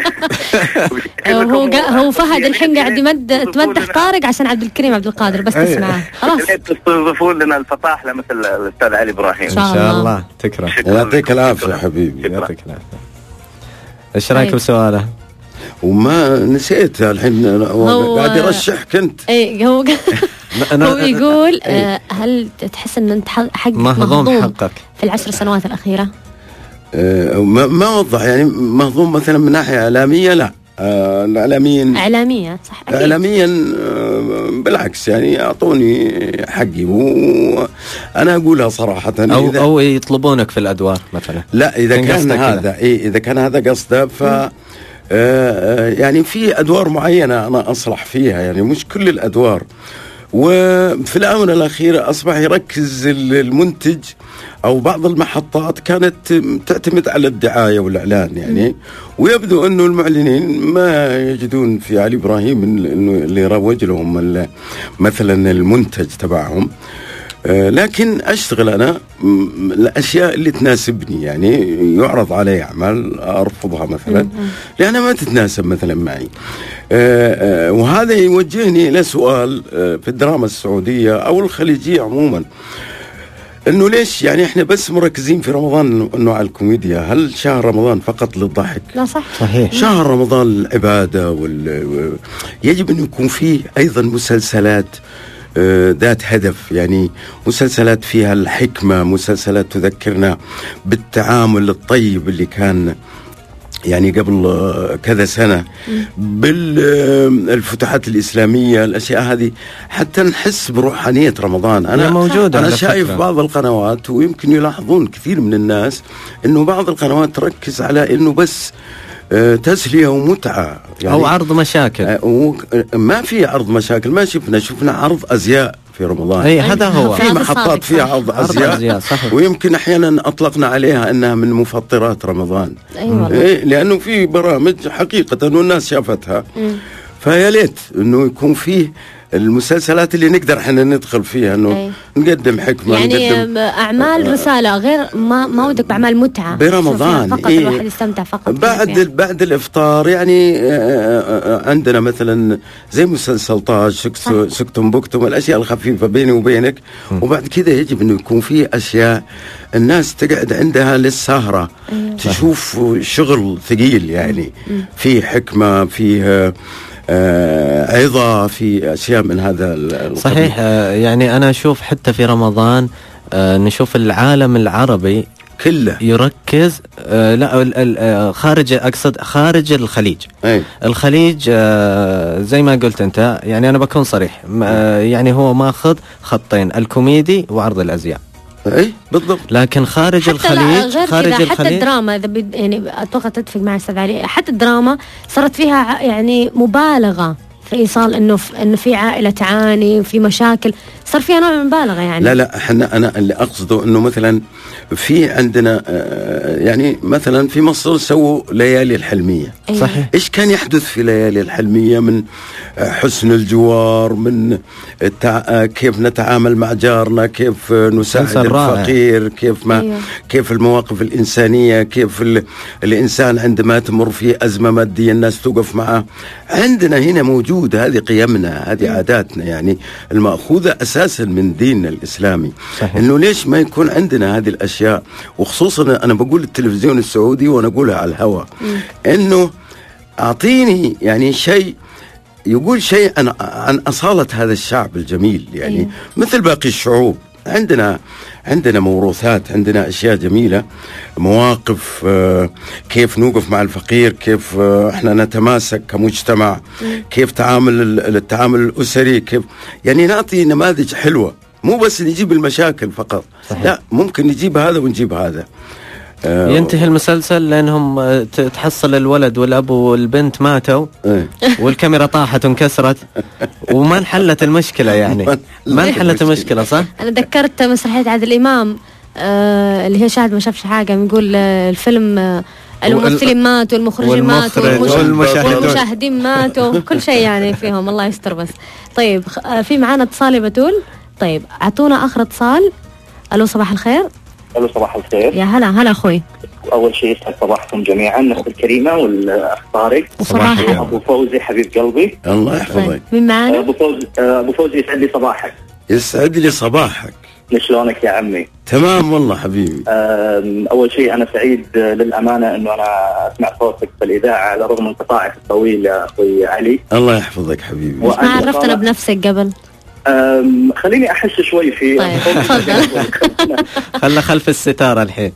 هو فهد الحين قاعد تمدح طارق عشان عبد الكريم عبد القادر، بس تسمعه خلاص. تستضيفون لنا الفطاحله مثل الاستاذ علي ابراهيم ان شاء الله. تكرم. يعطيك العافيه حبيبي. يعطيك العافيه. ايش رايك بسؤاله؟ وما نسيت الحين قاعد يرشح كنت. اي هو يقول هل تحس ان انت حق مهضوم حقك في ال10 سنوات الاخيره؟ ما وضح يعني مهضوم مثلا من ناحيه اعلاميه. لا الاعلاميين اعلاميه صح أكيد. اعلاميا بالعكس يعني اعطوني حقي، وانا اقولها صراحه. او يطلبونك في الادوار مثلا. لا اذا كان هذا اذا كان هذا قصده ف يعني في أدوار معينة أنا أصلح فيها، يعني مش كل الأدوار. وفي الآونة الأخيرة أصبح يركز المنتج أو بعض المحطات كانت تعتمد على الدعاية والإعلان يعني، ويبدو أنه المعلنين ما يجدون في علي إبراهيم إنه اللي يروج لهم مثلا المنتج تبعهم. لكن أشتغل أنا الأشياء اللي تناسبني، يعني يعرض علي أعمال أرفضها مثلا لأنها ما تتناسب مثلا معي. وهذا يوجهني إلى سؤال في الدراما السعودية أو الخليجية عموما، إنه ليش يعني إحنا بس مركزين في رمضان إنه على الكوميديا؟ هل شهر رمضان فقط للضحك؟ لا صحيح. شهر رمضان العبادة يجب أن يكون فيه أيضا مسلسلات ذات هدف، يعني مسلسلات فيها الحكمة، مسلسلات تذكرنا بالتعامل الطيب اللي كان يعني قبل كذا سنة بالفتوحات الإسلامية، الأشياء هذه حتى نحس بروحانية رمضان. أنا شايف بعض القنوات ويمكن يلاحظون كثير من الناس إنه بعض القنوات تركز على إنه بس تسلية ومتعة يعني، أو عرض مشاكل. ما في عرض مشاكل، ما شفنا عرض أزياء في رمضان. أي هذا هو، في محطات فيها عرض أزياء ويمكن أحيانا أطلقنا عليها أنها من مفطرات رمضان. لأنه في برامج حقيقة أنه الناس شافتها. فيا ليت أنه يكون فيه المسلسلات اللي نقدر احنا ندخل فيها، انه نقدم حكمه، يعني نقدم اعمال رساله، غير ما ودك باعمال متعه برمضان فقط الواحد يستمتع فقط بعد الافطار. يعني عندنا مثلا زي مسلسل طاج، سكتم بكتم، الاشياء الخفيفه بيني وبينك. وبعد كذا يجب انه يكون في اشياء الناس تقعد عندها للسهره تشوف شغل ثقيل، يعني فيه حكمه، فيه عظة، في أشياء من هذا القبيل. صحيح. يعني أنا أشوف حتى في رمضان نشوف العالم العربي كله يركز لا خارج، أقصد خارج الخليج. الخليج زي ما قلت أنت، يعني أنا بكون صريح، يعني هو ماخذ خطين، الكوميدي وعرض الأزياء. اي بالضبط. لكن خارج الخليج، حتى الدراما اذا يعني اتوقع تتفق مع استاذ علي، حتى الدراما صارت فيها يعني مبالغه في ايصال انه في عائله تعاني وفي مشاكل، صار فيها نوع من المبالغه يعني. لا انا اللي اقصده انه مثلا في عندنا يعني مثلا في مصر سووا ليالي الحلميه. صحيح. ايش كان يحدث في ليالي الحلميه من حسن الجوار، من كيف نتعامل مع جارنا، كيف نساعد الفقير، كيف المواقف الانسانيه، كيف الانسان عندما تمر في ازمه ماديه الناس توقف معه. عندنا هنا موجود هذه قيمنا، هذه عاداتنا، يعني المأخوذة أساسا من ديننا الإسلامي. صحيح. إنه ليش ما يكون عندنا هذه الأشياء؟ وخصوصا أنا بقول التلفزيون السعودي وأنا أقولها على الهواء، إنه أعطيني يعني شيء يقول شيء عن أصالة هذا الشعب الجميل، يعني مثل باقي الشعوب. عندنا موروثات، عندنا أشياء جميلة، مواقف، كيف نوقف مع الفقير، كيف احنا نتماسك كمجتمع، كيف التعامل الأسري، كيف يعني نعطي نماذج حلوة، مو بس نجيب المشاكل فقط. صحيح. لا، ممكن نجيب هذا ونجيب هذا. ينتهي المسلسل لأنهم تحصل الولد والأب والبنت ماتوا والكاميرا طاحت وانكسرت وما انحلت المشكلة، يعني ما انحلت المشكلة. صح؟ أنا ذكرت مسرحية عادل إمام اللي هي شاهد ما شافش حاجة، نقول الفيلم الممثلين ماتوا والمخرجين ماتوا والمشاهدين ماتوا، كل شيء يعني فيهم، الله يستر بس. طيب في معانا اتصال يا بتول. طيب اعطونا آخر اتصال. ألو صباح الخير. ألو صباح الخير. يا هلا أخوي. أول شيء يسعد صباحكم جميعا، الأخت الكريمة والأخ طارق وصباحك أبو فوزي حبيب قلبي. الله يحفظك. مين معانا؟ أبو فوزي يسعد لي صباحك. يسعد لي صباحك. شلونك يا عمي؟ تمام والله حبيبي. أول شيء أنا سعيد للأمانة أنه أنا أسمع صوتك في الإذاعة على رغم انقطاعك الطويل يا أخوي علي. الله يحفظك حبيبي. ما عرفتنا بنفسك قبل؟ خليني أحس شوي في. طيب تفضل. خلنا خلف الستارة الحين.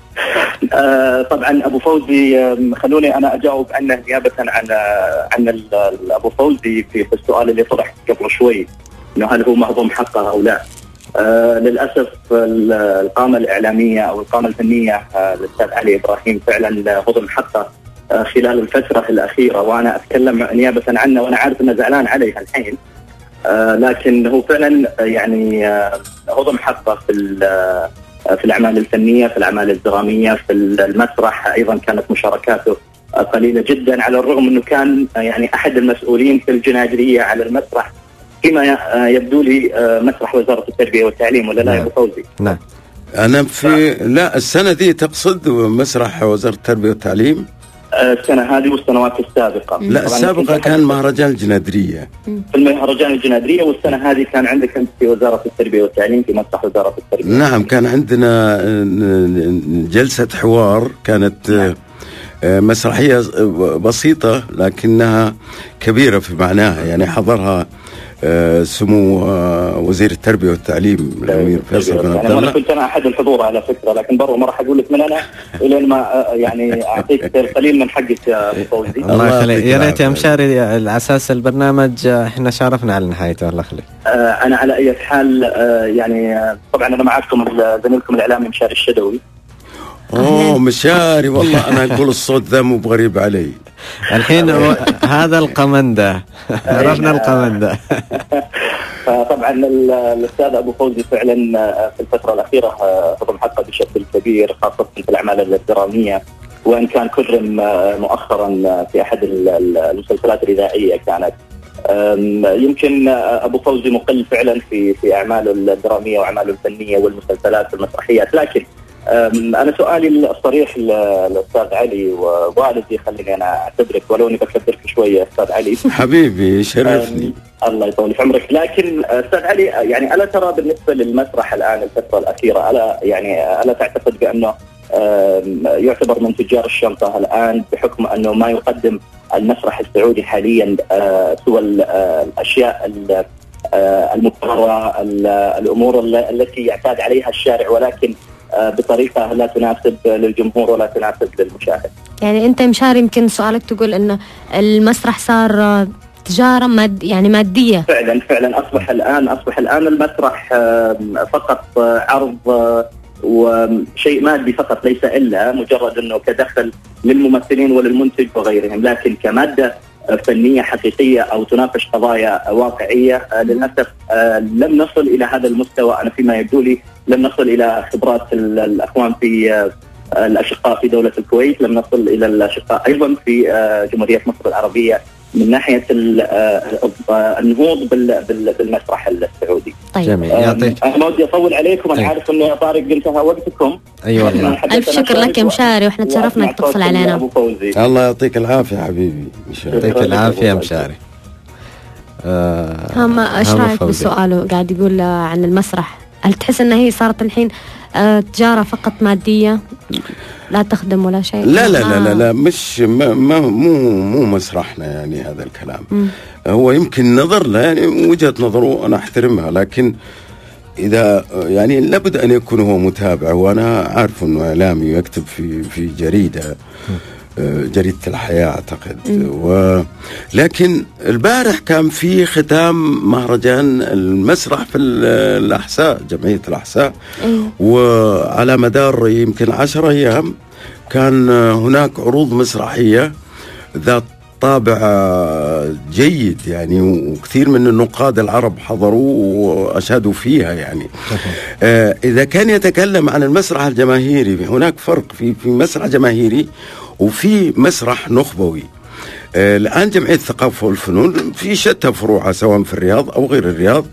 طبعا أبو فوزي، خلوني أنا أجاوب عنه نيابة عن أبو فوزي في السؤال اللي طرح قبل شوي، إنه هل هو مهضوم حقه أو لا. للأسف القامة الإعلامية أو القامة الفنية الأستاذ علي إبراهيم فعلا هضم حقه خلال الفترة الأخيرة، وأنا أتكلم نيابة عنه وأنا عارف أنه زعلان عليها الحين. لكن هو فعلا يعني هضم حقه في الأعمال الفنية، في الأعمال الدرامية، في المسرح أيضا كانت مشاركاته قليلة جدا، على الرغم أنه كان يعني أحد المسؤولين في الجنادرية على المسرح فيما يبدو لي مسرح وزارة التربية والتعليم، ولا لا يا أبو فوزي؟ نعم. أنا لا السنة دي تقصد مسرح وزارة التربية والتعليم؟ السنة هذه والسنوات السابقة. لا السابقة كان مهرجان الجنادرية، في المهرجان الجنادرية، والسنة هذه كان عندك أنت في وزارة التربية والتعليم في مسرح وزارة التربية. نعم كان عندنا جلسة حوار، كانت مسرحية بسيطة لكنها كبيرة في معناها، يعني حضرها سمو وزير التربية والتعليم الأمير فيصل بن عبد الله. أنا كنت أحد الحضور على فكرة، لكن برضو ما راح أقول لك من أنا إلى ما يعني أعطيك القليل من حقك يا فوزي. الله يخليك، يا ريت يا مشاري على أساس البرنامج إحنا شارفنا على نهايته. الله يخليك. أنا على أي حال يعني طبعا أنا معكم زميلكم الإعلامي مشاري الشدوي. مشاري، والله أنا أقول الصوت ذا مو بغريب علي. الحين هذا القمندة، عرفنا القمندة. طبعا الأستاذ أبو فوزي فعلا في الفترة الأخيرة هضم حقه بشكل كبير، خاصة في الأعمال الدرامية، وإن كان كرم مؤخرا في أحد المسلسلات الإذاعية كانت. يمكن أبو فوزي مقل فعلا في أعماله الدرامية وأعماله الفنية والمسلسلات والمسرحيات، لكن أنا سؤالي الصريح للأستاذ علي ووالدي، خليني أنا أعتبرك ولو إني بكبرك شوية أستاذ علي. حبيبي شرفني. الله يطول في عمرك. لكن أستاذ علي يعني ألا ترى بالنسبة للمسرح الآن الفترة الأخيرة، ألا تعتقد بأنه يعتبر من تجار الشنطة الآن، بحكم أنه ما يقدم المسرح السعودي حاليا سوى الأشياء المكررة، الأمور التي يعتاد عليها الشارع، ولكن بطريقة لا تناسب للجمهور ولا تناسب للمشاهد. يعني أنت مشاري يمكن سؤالك تقول أن المسرح صار تجارة يعني مادية. فعلا أصبح الآن المسرح فقط عرض وشيء مادي فقط، ليس إلا مجرد أنه كدخل للممثلين وللمنتج وغيرهم، لكن كمادة فنية حقيقية أو تناقش قضايا واقعية للأسف لم نصل إلى هذا المستوى. أنا فيما يبدو لي لم نصل إلى خبرات الأخوان في الأشقاء في دولة الكويت، لم نصل إلى الأشقاء أيضا في جمهورية مصر العربية من ناحية النهوض بالمسرح السعودي. طيب جميل، يعطيك. أنا ما ودي أطول عليكم، أنا عارف إنه يا طارق انتهى وقتكم. أيوة ألف شكر لك يا مشاري، وإحنا تشرفنا إنك تتصل علينا. الله يعطيك العافية حبيبي. يعطيك العافية يا مشاري. إيش رأيك بسؤاله؟ قاعد يقول عن المسرح، هل تحس إن هي صارت الحين تجارة فقط مادية لا تخدم ولا شيء؟ لا مش مو مسرحنا يعني هذا الكلام. هو يمكن نظر له، يعني وجهة نظره أنا أحترمها، لكن إذا يعني لابد أن يكون هو متابع، وأنا عارف أنه إعلامي يكتب في جريدة الحياة أعتقد. لكن البارح كان في ختام مهرجان المسرح في الأحساء، جمعية الأحساء، وعلى مدار يمكن 10 أيام كان هناك عروض مسرحية ذات طابع جيد يعني، وكثير من النقاد العرب حضروا وأشادوا فيها يعني. إذا كان يتكلم عن المسرح الجماهيري، هناك فرق في مسرح جماهيري وفي مسرح نخبوي. الآن جمعية الثقافة والفنون في شتى فروعها سواء في الرياض أو غير الرياض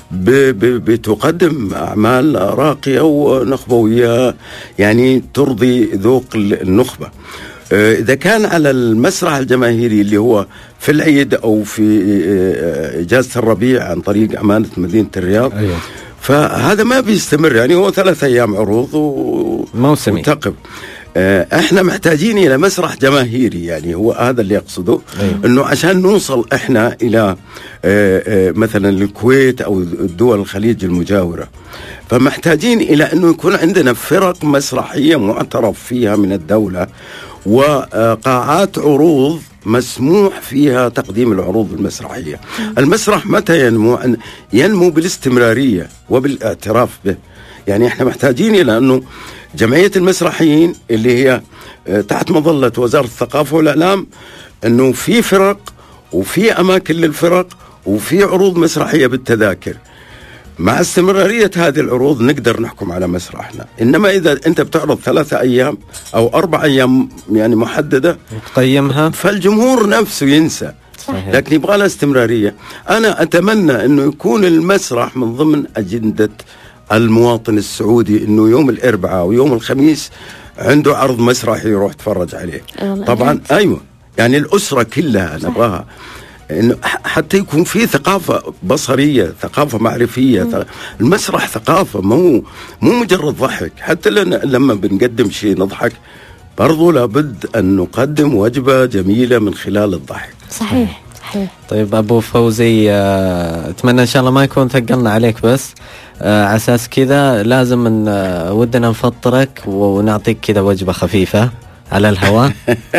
بتقدم أعمال راقية ونخبوية يعني ترضي ذوق النخبة. إذا كان على المسرح الجماهيري اللي هو في العيد أو في إجازة الربيع عن طريق أمانة مدينة الرياض، أيوة. فهذا ما بيستمر، يعني هو 3 أيام عروض موسمي وتقب. احنا محتاجين الى مسرح جماهيري، يعني هو هذا اللي يقصده. أيوة. انه عشان نوصل احنا الى مثلا الكويت او الدول الخليج المجاورة، فمحتاجين الى انه يكون عندنا فرق مسرحية معترف فيها من الدولة، وقاعات عروض مسموح فيها تقديم العروض المسرحية. المسرح متى ينمو بالاستمرارية وبالاعتراف به. يعني احنا محتاجين الى انه جمعية المسرحيين اللي هي تحت مظلة وزارة الثقافة والإعلام، أنه في فرق وفي أماكن للفرق وفي عروض مسرحية بالتذاكر. مع استمرارية هذه العروض نقدر نحكم على مسرحنا. إنما إذا أنت بتعرض 3 أيام أو 4 أيام يعني محددة تقيمها، فالجمهور نفسه ينسى. صحيح. لكن يبغى لها استمرارية. أنا أتمنى أنه يكون المسرح من ضمن أجندة المواطن السعودي، أنه يوم الأربعاء ويوم الخميس عنده عرض مسرحي يروح يتفرج عليه. طبعا أيوة، يعني الأسرة كلها نبغاها، إنه حتى يكون في ثقافة بصرية، ثقافة معرفية. المسرح ثقافة، مو مجرد ضحك. حتى لما بنقدم شيء نضحك برضو لابد أن نقدم وجبة جميلة من خلال الضحك. صحيح. طيب أبو فوزي، أتمنى إن شاء الله ما يكون ثقلنا عليك، بس على أساس كذا لازم ودنا نفطرك ونعطيك كذا وجبة خفيفة على الهواء.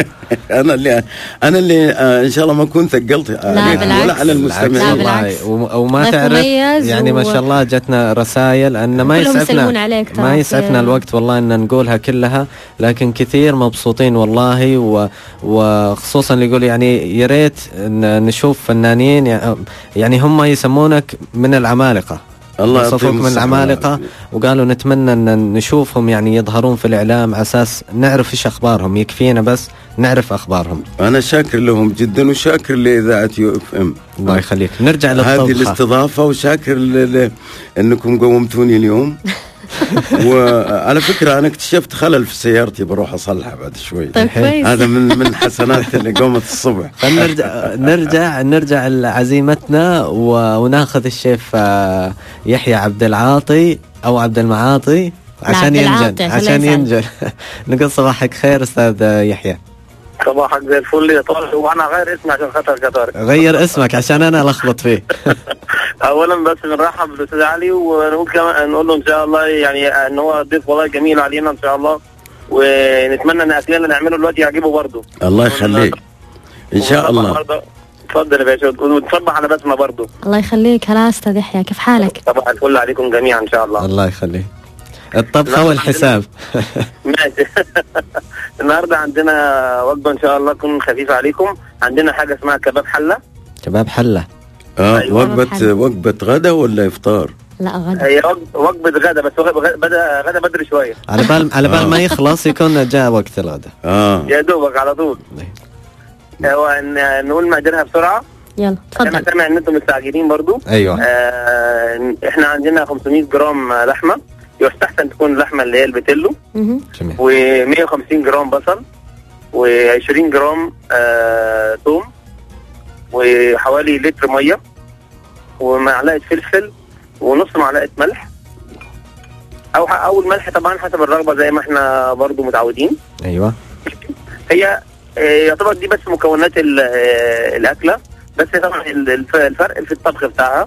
أنا اللي إن شاء الله ما أكون ثقلت عليك ولا على المستمعين، أو ما تعرف يعني ما شاء الله جتنا رسائل أن ما يسعفنا الوقت والله أن نقولها كلها، لكن كثير مبسوطين والله، وخصوصا اللي يقول يعني يا ريت نشوف فنانين يعني هم يسمونك من العمالقة، الله يصفوك من العمالقة، وقالوا نتمنى أن نشوفهم يعني يظهرون في الإعلام على أساس نعرف إيش أخبارهم، يكفينا بس نعرف أخبارهم. أنا شاكر لهم جدا، وشاكر لإذاعة UFM. الله يخليك. نرجع للطبخة، هذه الاستضافة، وشاكر أنكم قومتوني اليوم. وعلى فكرة أنا اكتشفت خلل في سيارتي بروح أصلحها بعد شوي. طيب هذا من حسنات اللي قومت الصبح. نرجع لعزيمتنا وناخذ الشيف يحيى عبد العاطي أو عبد المعاطي عشان ينجل. نقول صباحك خير أستاذ يحيى. صباحك زي الفل يا طارق، وانا غير اسمي عشان خاطرك يا طارق. غير اسمك عشان انا لخبط فيه. اولا بس بنرحب بالاستاذ علي، ونقول كمان نقول له ان شاء الله يعني ان هو ضيف والله جميل علينا ان شاء الله، ونتمنى ان اكلنا نعمله دلوقتي يعجبه برضه. الله يخليك ان شاء الله. اتفضل يا باشا، وتصبح على بسمه برضه. الله يخليك. هلا استاذ يحيى، كيف حالك؟ صباح الفل عليكم جميعا ان شاء الله. الله يخليك. الطبخه والحساب. ماشي. النهارده عندنا وجبه ان شاء الله تكون خفيفه عليكم. عندنا حاجه اسمها كباب حله. كباب حله. أيوة. وجبه غدا ولا افطار؟ لا غدا. هي وجبه غدا، بس غدا بدري شويه. على بال ما يخلص يكون جاء وقت الغدا. يا دوبك على طول. نقول مقدارها بسرعه. يلا اتفضل. انا سامع ان انتم مستعجلين برضو. ايوه. احنا عندنا 500 جرام لحمه، يستحسن تكون اللحمه اللي هي البتلو، و150 جرام بصل، و20 جرام ثوم، وحوالي لتر ميه، ومعلقه فلفل، ونص معلقه ملح، او الملح طبعا حسب الرغبه زي ما احنا برضو متعودين. ايوه. هي يعتبر دي بس مكونات الاكله، بس طبعا الفرق في الطبخ بتاعها.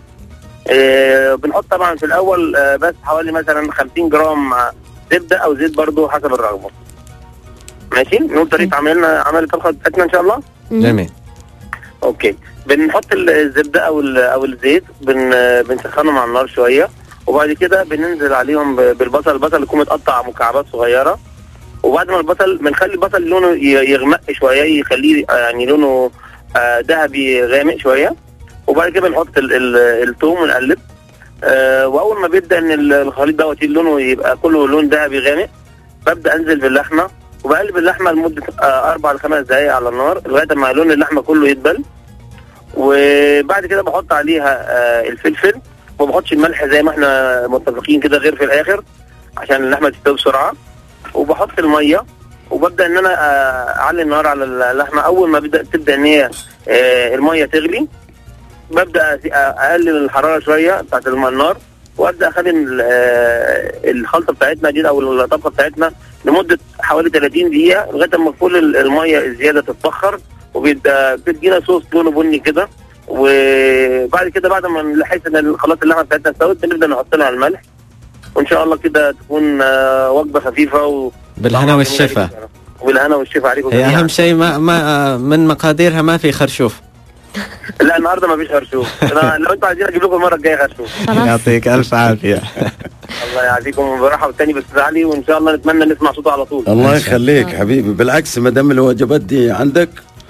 بنحط طبعا في الاول بس حوالي مثلا 50 جرام زبده او زيت برضو حسب الرغبه. ماشي. نقول طريقه عمل الطبخه بتاعتنا ان شاء الله. جميل. اوكي. بنحط الزبده او الزيت، بنسخنهم على النار شويه، وبعد كده بننزل عليهم البصل يكون متقطع مكعبات صغيره، وبعد ما بنخلي البصل لونه يغمق شويه، يخليه يعني لونه ذهبي غامق شويه، وبعد كده بنحط الثوم ونقلب. واول ما بيبدا ان الخليط دوت لونه يبقى كله لون ذهبي غامق، ببدا انزل باللحمه، وبقلب اللحمه لمده 4 ل 5 دقائق على النار لغايه ما لون اللحمه كله يدبل. وبعد كده بحط عليها الفلفل، وما بحطش الملح زي ما احنا متفقين كده غير في الاخر عشان اللحمه تستوي بسرعه. وبحط الميه، وببدا ان انا اعلي النار على اللحمه. اول ما تبدا ان هي الميه تغلي، ببدا اقلل الحراره شويه بتاعت النار، وابدا اخلي الخلطه بتاعتنا دي او الطبخه بتاعتنا لمده حوالي 30 دقيقه لغايه ما كل الميه الزياده تتبخر، وبتدينا صوص لونه بني كده. وبعد كده بعد ما نحس ان خلاص اللحمه بتاعتنا استوت، بنبدا نحط لها الملح، وان شاء الله كده تكون وجبه خفيفه بالهنا والشفا. وبالهنا والشفا عليكم. هي اهم شيء ما من مقاديرها ما في خرشوف. لا النهارده ما فيش خرشوف. لو انتوا عايزين اجيب لكم المره الجايه خرشوف. يعطيك الف عافيه. الله يعافيكم. برحب تاني بالاستاذ علي، وان شاء الله نتمنى نسمع صوته على طول. الله يخليك حبيبي. بالعكس ما دام الوجبات دي عندك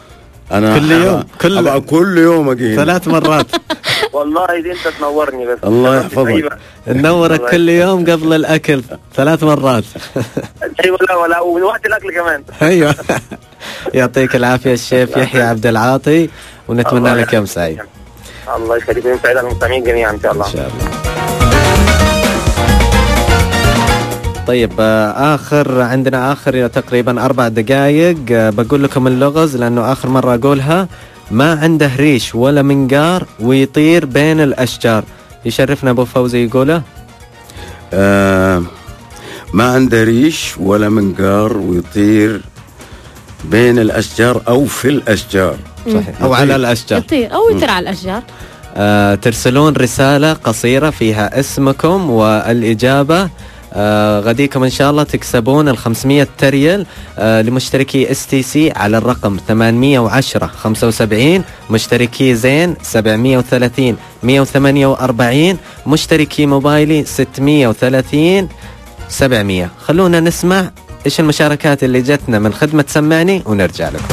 أنا كل يوم أجي 3 مرات. والله دي انت تنورني بس. الله يحفظك. نورك كل يوم قبل الأكل 3 مرات. ايوه ولا ووقت الأكل كمان. ايوه. يعطيك العافية الشيف يحيى عبد العاطي، ونتمنى لك يوم سعيد. الله يخليك، يوم سعيد على المستمعين جميعا ان شاء الله. ان شاء الله. طيب عندنا آخر تقريبا 4 دقائق. بقول لكم اللغز لأنه آخر مرة أقولها. ما عنده ريش ولا منقار ويطير بين الأشجار. يشرفنا أبو فوزي يقوله. ما عنده ريش ولا منقار ويطير بين الأشجار أو في الأشجار. صحيح. أو على الأشجار. يطير أو يطير على الأشجار. ترسلون رسالة قصيرة فيها اسمكم والإجابة. غديكم إن شاء الله تكسبون 500 تريل لمشتركي STC على الرقم 810 75، مشتركي زين 730 148، مشتركي موبايلي 630 700. خلونا نسمع إيش المشاركات اللي جتنا من خدمة سمعني ونرجع لكم.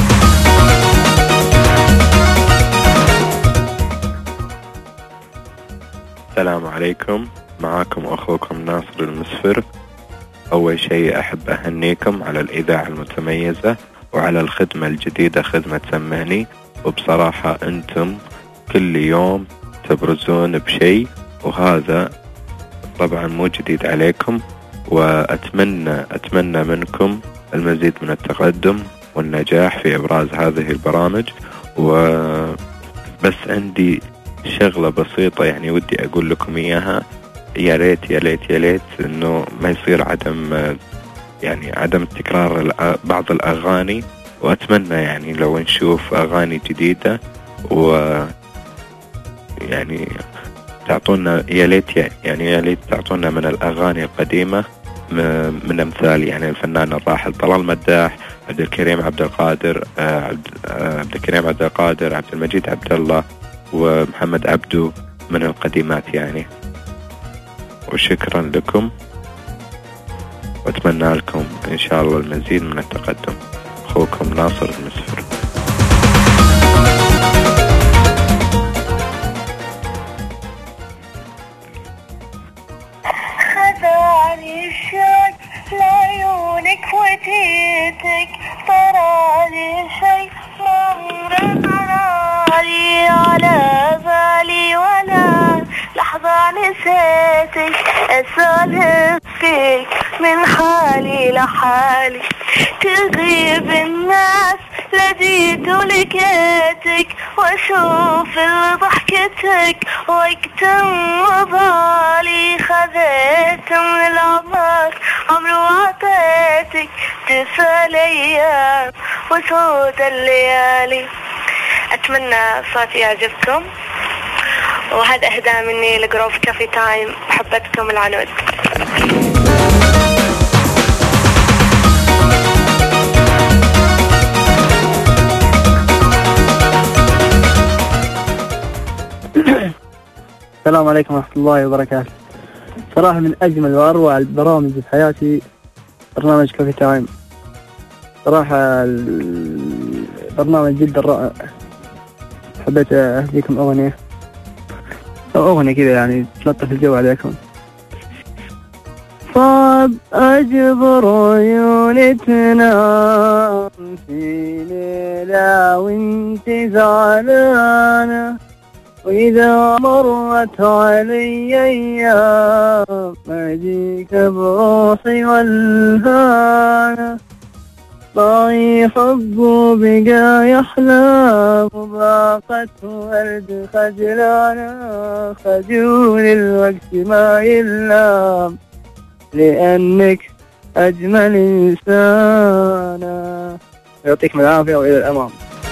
السلام عليكم، معاكم أخوكم ناصر المسفر. أول شيء أحب أهنيكم على الإذاعة المتميزة وعلى الخدمة الجديدة خدمة سمعني، وبصراحة أنتم كل يوم تبرزون بشيء، وهذا طبعا مو جديد عليكم، وأتمنى منكم المزيد من التقدم والنجاح في إبراز هذه البرامج. وبس عندي شغلة بسيطة يعني ودي أقول لكم إياها. يا ريت إنه ما يصير عدم تكرار بعض الأغاني، وأتمنى يعني لو نشوف أغاني جديدة يعني تعطونا يا ليت تعطونا من الأغاني القديمة من أمثال يعني الفنان الراحل طلال مداح، عبد الكريم عبد القادر، عبد المجيد عبد الله، ومحمد عبدو من القديمات يعني. وشكرا لكم، واتمنى لكم ان شاء الله المزيد من التقدم. اخوكم ناصر المسفر. خدعني الشوق لعيونك وجيتك، طرالي شيء ما طرالي على بالي ولا لحظة نسيتك، أسولف فيك من حالي لحالي، تغيب الناس لجيت ولقيتك، واشوف ضحكتك وقت مضالي، خذيت من العمر عمري وعطيتك، جفا الأيام وسود الليالي. أتمنى صوتي يعجبكم، وهذا إهداء مني لجروب كافي تايم. محبتكم العنود. السلام عليكم ورحمة الله وبركاته. صراحة من أجمل وأروع البرامج في حياتي برنامج كافي تايم. صراحة البرنامج جدا رائع. حبيت أهديكم أغنية كذا يعني تلطف الجو عليكم. صعب أجبر عيوني تنام في ليلة وانت زعلانة، وإذا مرت علي أيام أجيك بروحي والهانة، ضاعي حب بقى يحلام، وباقت ورد خجلانة، خجول الوقت ما يلام، لأنك أجمل إنسانة. يعطيكم العافية وإلى الأمام.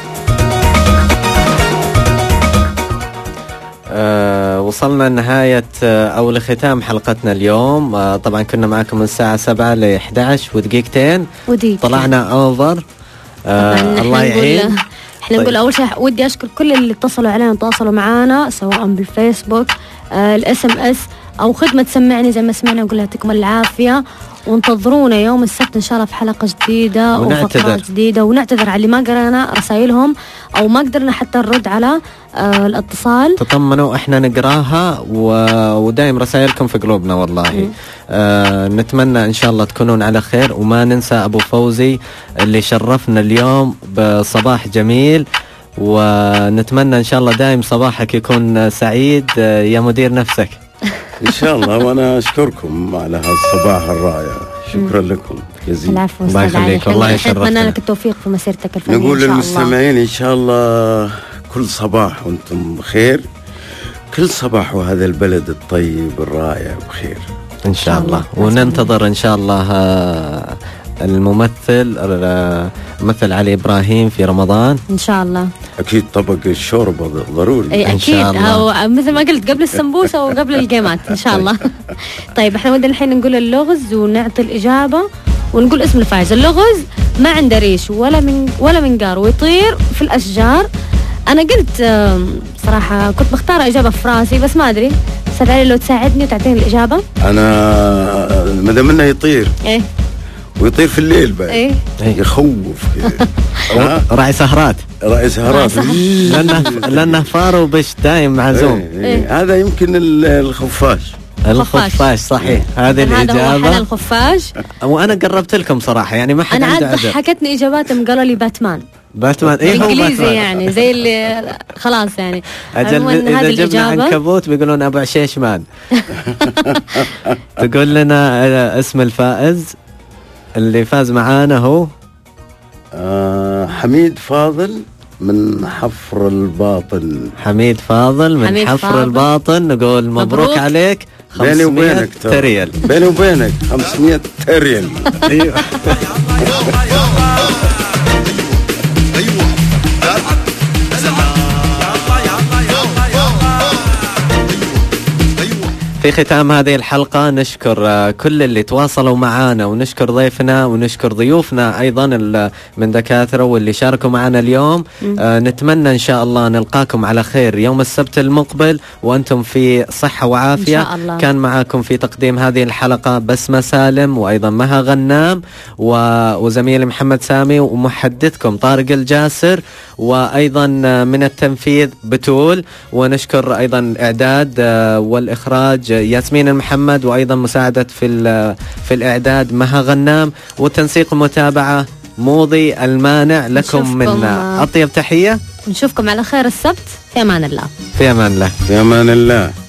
وصلنا لنهاية أو لختام حلقتنا اليوم. طبعا كنا معكم من الساعة 7 ل 11 ودقيقتين، طلعنا أوفر. الله يعين. احنا نقول أول شيء ودي أشكر كل اللي اتصلوا علينا، تواصلوا معنا سواء بالفيسبوك، الSMS، أو خدمة سمعني زي ما سمعنا، نقول يعطيكم العافية، وانتظرونا يوم السبت إن شاء الله في حلقة جديدة وفقرات جديدة. ونعتذر على اللي ما قرأنا رسائلهم أو ما قدرنا حتى نرد على الاتصال. تطمنوا احنا نقراها ودايم رسائلكم في قلوبنا والله. نتمنى ان شاء الله تكونون على خير، وما ننسى ابو فوزي اللي شرفنا اليوم بصباح جميل، ونتمنى ان شاء الله دايم صباحك يكون سعيد يا مدير نفسك. ان شاء الله، وانا اشكركم على هالصباح الرائع. شكرا لكم جزيلا. العفو، الله يخليك، والله يشرفنا. نتمنى لك التوفيق في مسيرتك الفنية. نقول للمستمعين ان شاء الله كل صباح وانتم بخير، كل صباح وهذا البلد الطيب الرائع بخير ان شاء الله. وننتظر ان شاء الله الممثل مثل علي إبراهيم في رمضان إن شاء الله. أكيد طبق الشوربة ضروري. أي أكيد، إن شاء الله. أو مثل ما قلت قبل السمبوسة وقبل الجيمات إن شاء الله. طيب إحنا ودنا الحين نقول اللغز ونعطي الإجابة ونقول اسم الفائز. اللغز ما عنده ريش ولا منقار ويطير في الأشجار. أنا قلت صراحة كنت مختارة إجابة في راسي، بس ما أدري أستاذ علي لو تساعدني وتعطيني الإجابة. أنا ما دام إنه يطير إيه ويطير في الليل بعد إيه؟ يخوف كذا. راعي سهرات. راعي سهرات لأنه فار وبش دايم معزوم. إيه. هذا يمكن الخفاش. الخفاش صحيح. هذه الإجابة. هذا هو الخفاش. وأنا قربت لكم صراحة، يعني ما حد عنده أنا عاد ضحكتني إجاباتهم، قالوا لي باتمان. إيه هو إنجليزي يعني زي اللي خلاص يعني. أجل إذا جبنا عنكبوت بيقولون أبو عشيش مان. تقول لنا اسم الفائز اللي فاز معانا هو حميد فاضل من حفر الباطن. حميد فاضل من حفر الباطن. نقول مبروك عليك. 500 ريال. بيني وبينك 500 ريال. ايوه. في ختام هذه الحلقة نشكر كل اللي تواصلوا معنا، ونشكر ضيفنا ونشكر ضيوفنا أيضا من دكاترة واللي شاركوا معنا اليوم. نتمنى إن شاء الله نلقاكم على خير يوم السبت المقبل وأنتم في صحة وعافية. إن شاء الله. كان معكم في تقديم هذه الحلقة بسمة سالم، وأيضا مها غنام، وزميلي محمد سامي، ومحدثكم طارق الجاسر، وأيضا من التنفيذ بتول. ونشكر أيضا الإعداد والإخراج ياسمين المحمد، وأيضا مساعدة في الإعداد مها غنام، والتنسيق المتابعة موضي المانع. لكم من أطيب تحية، نشوفكم على خير السبت. في أمان الله. في أمان الله. في أمان الله.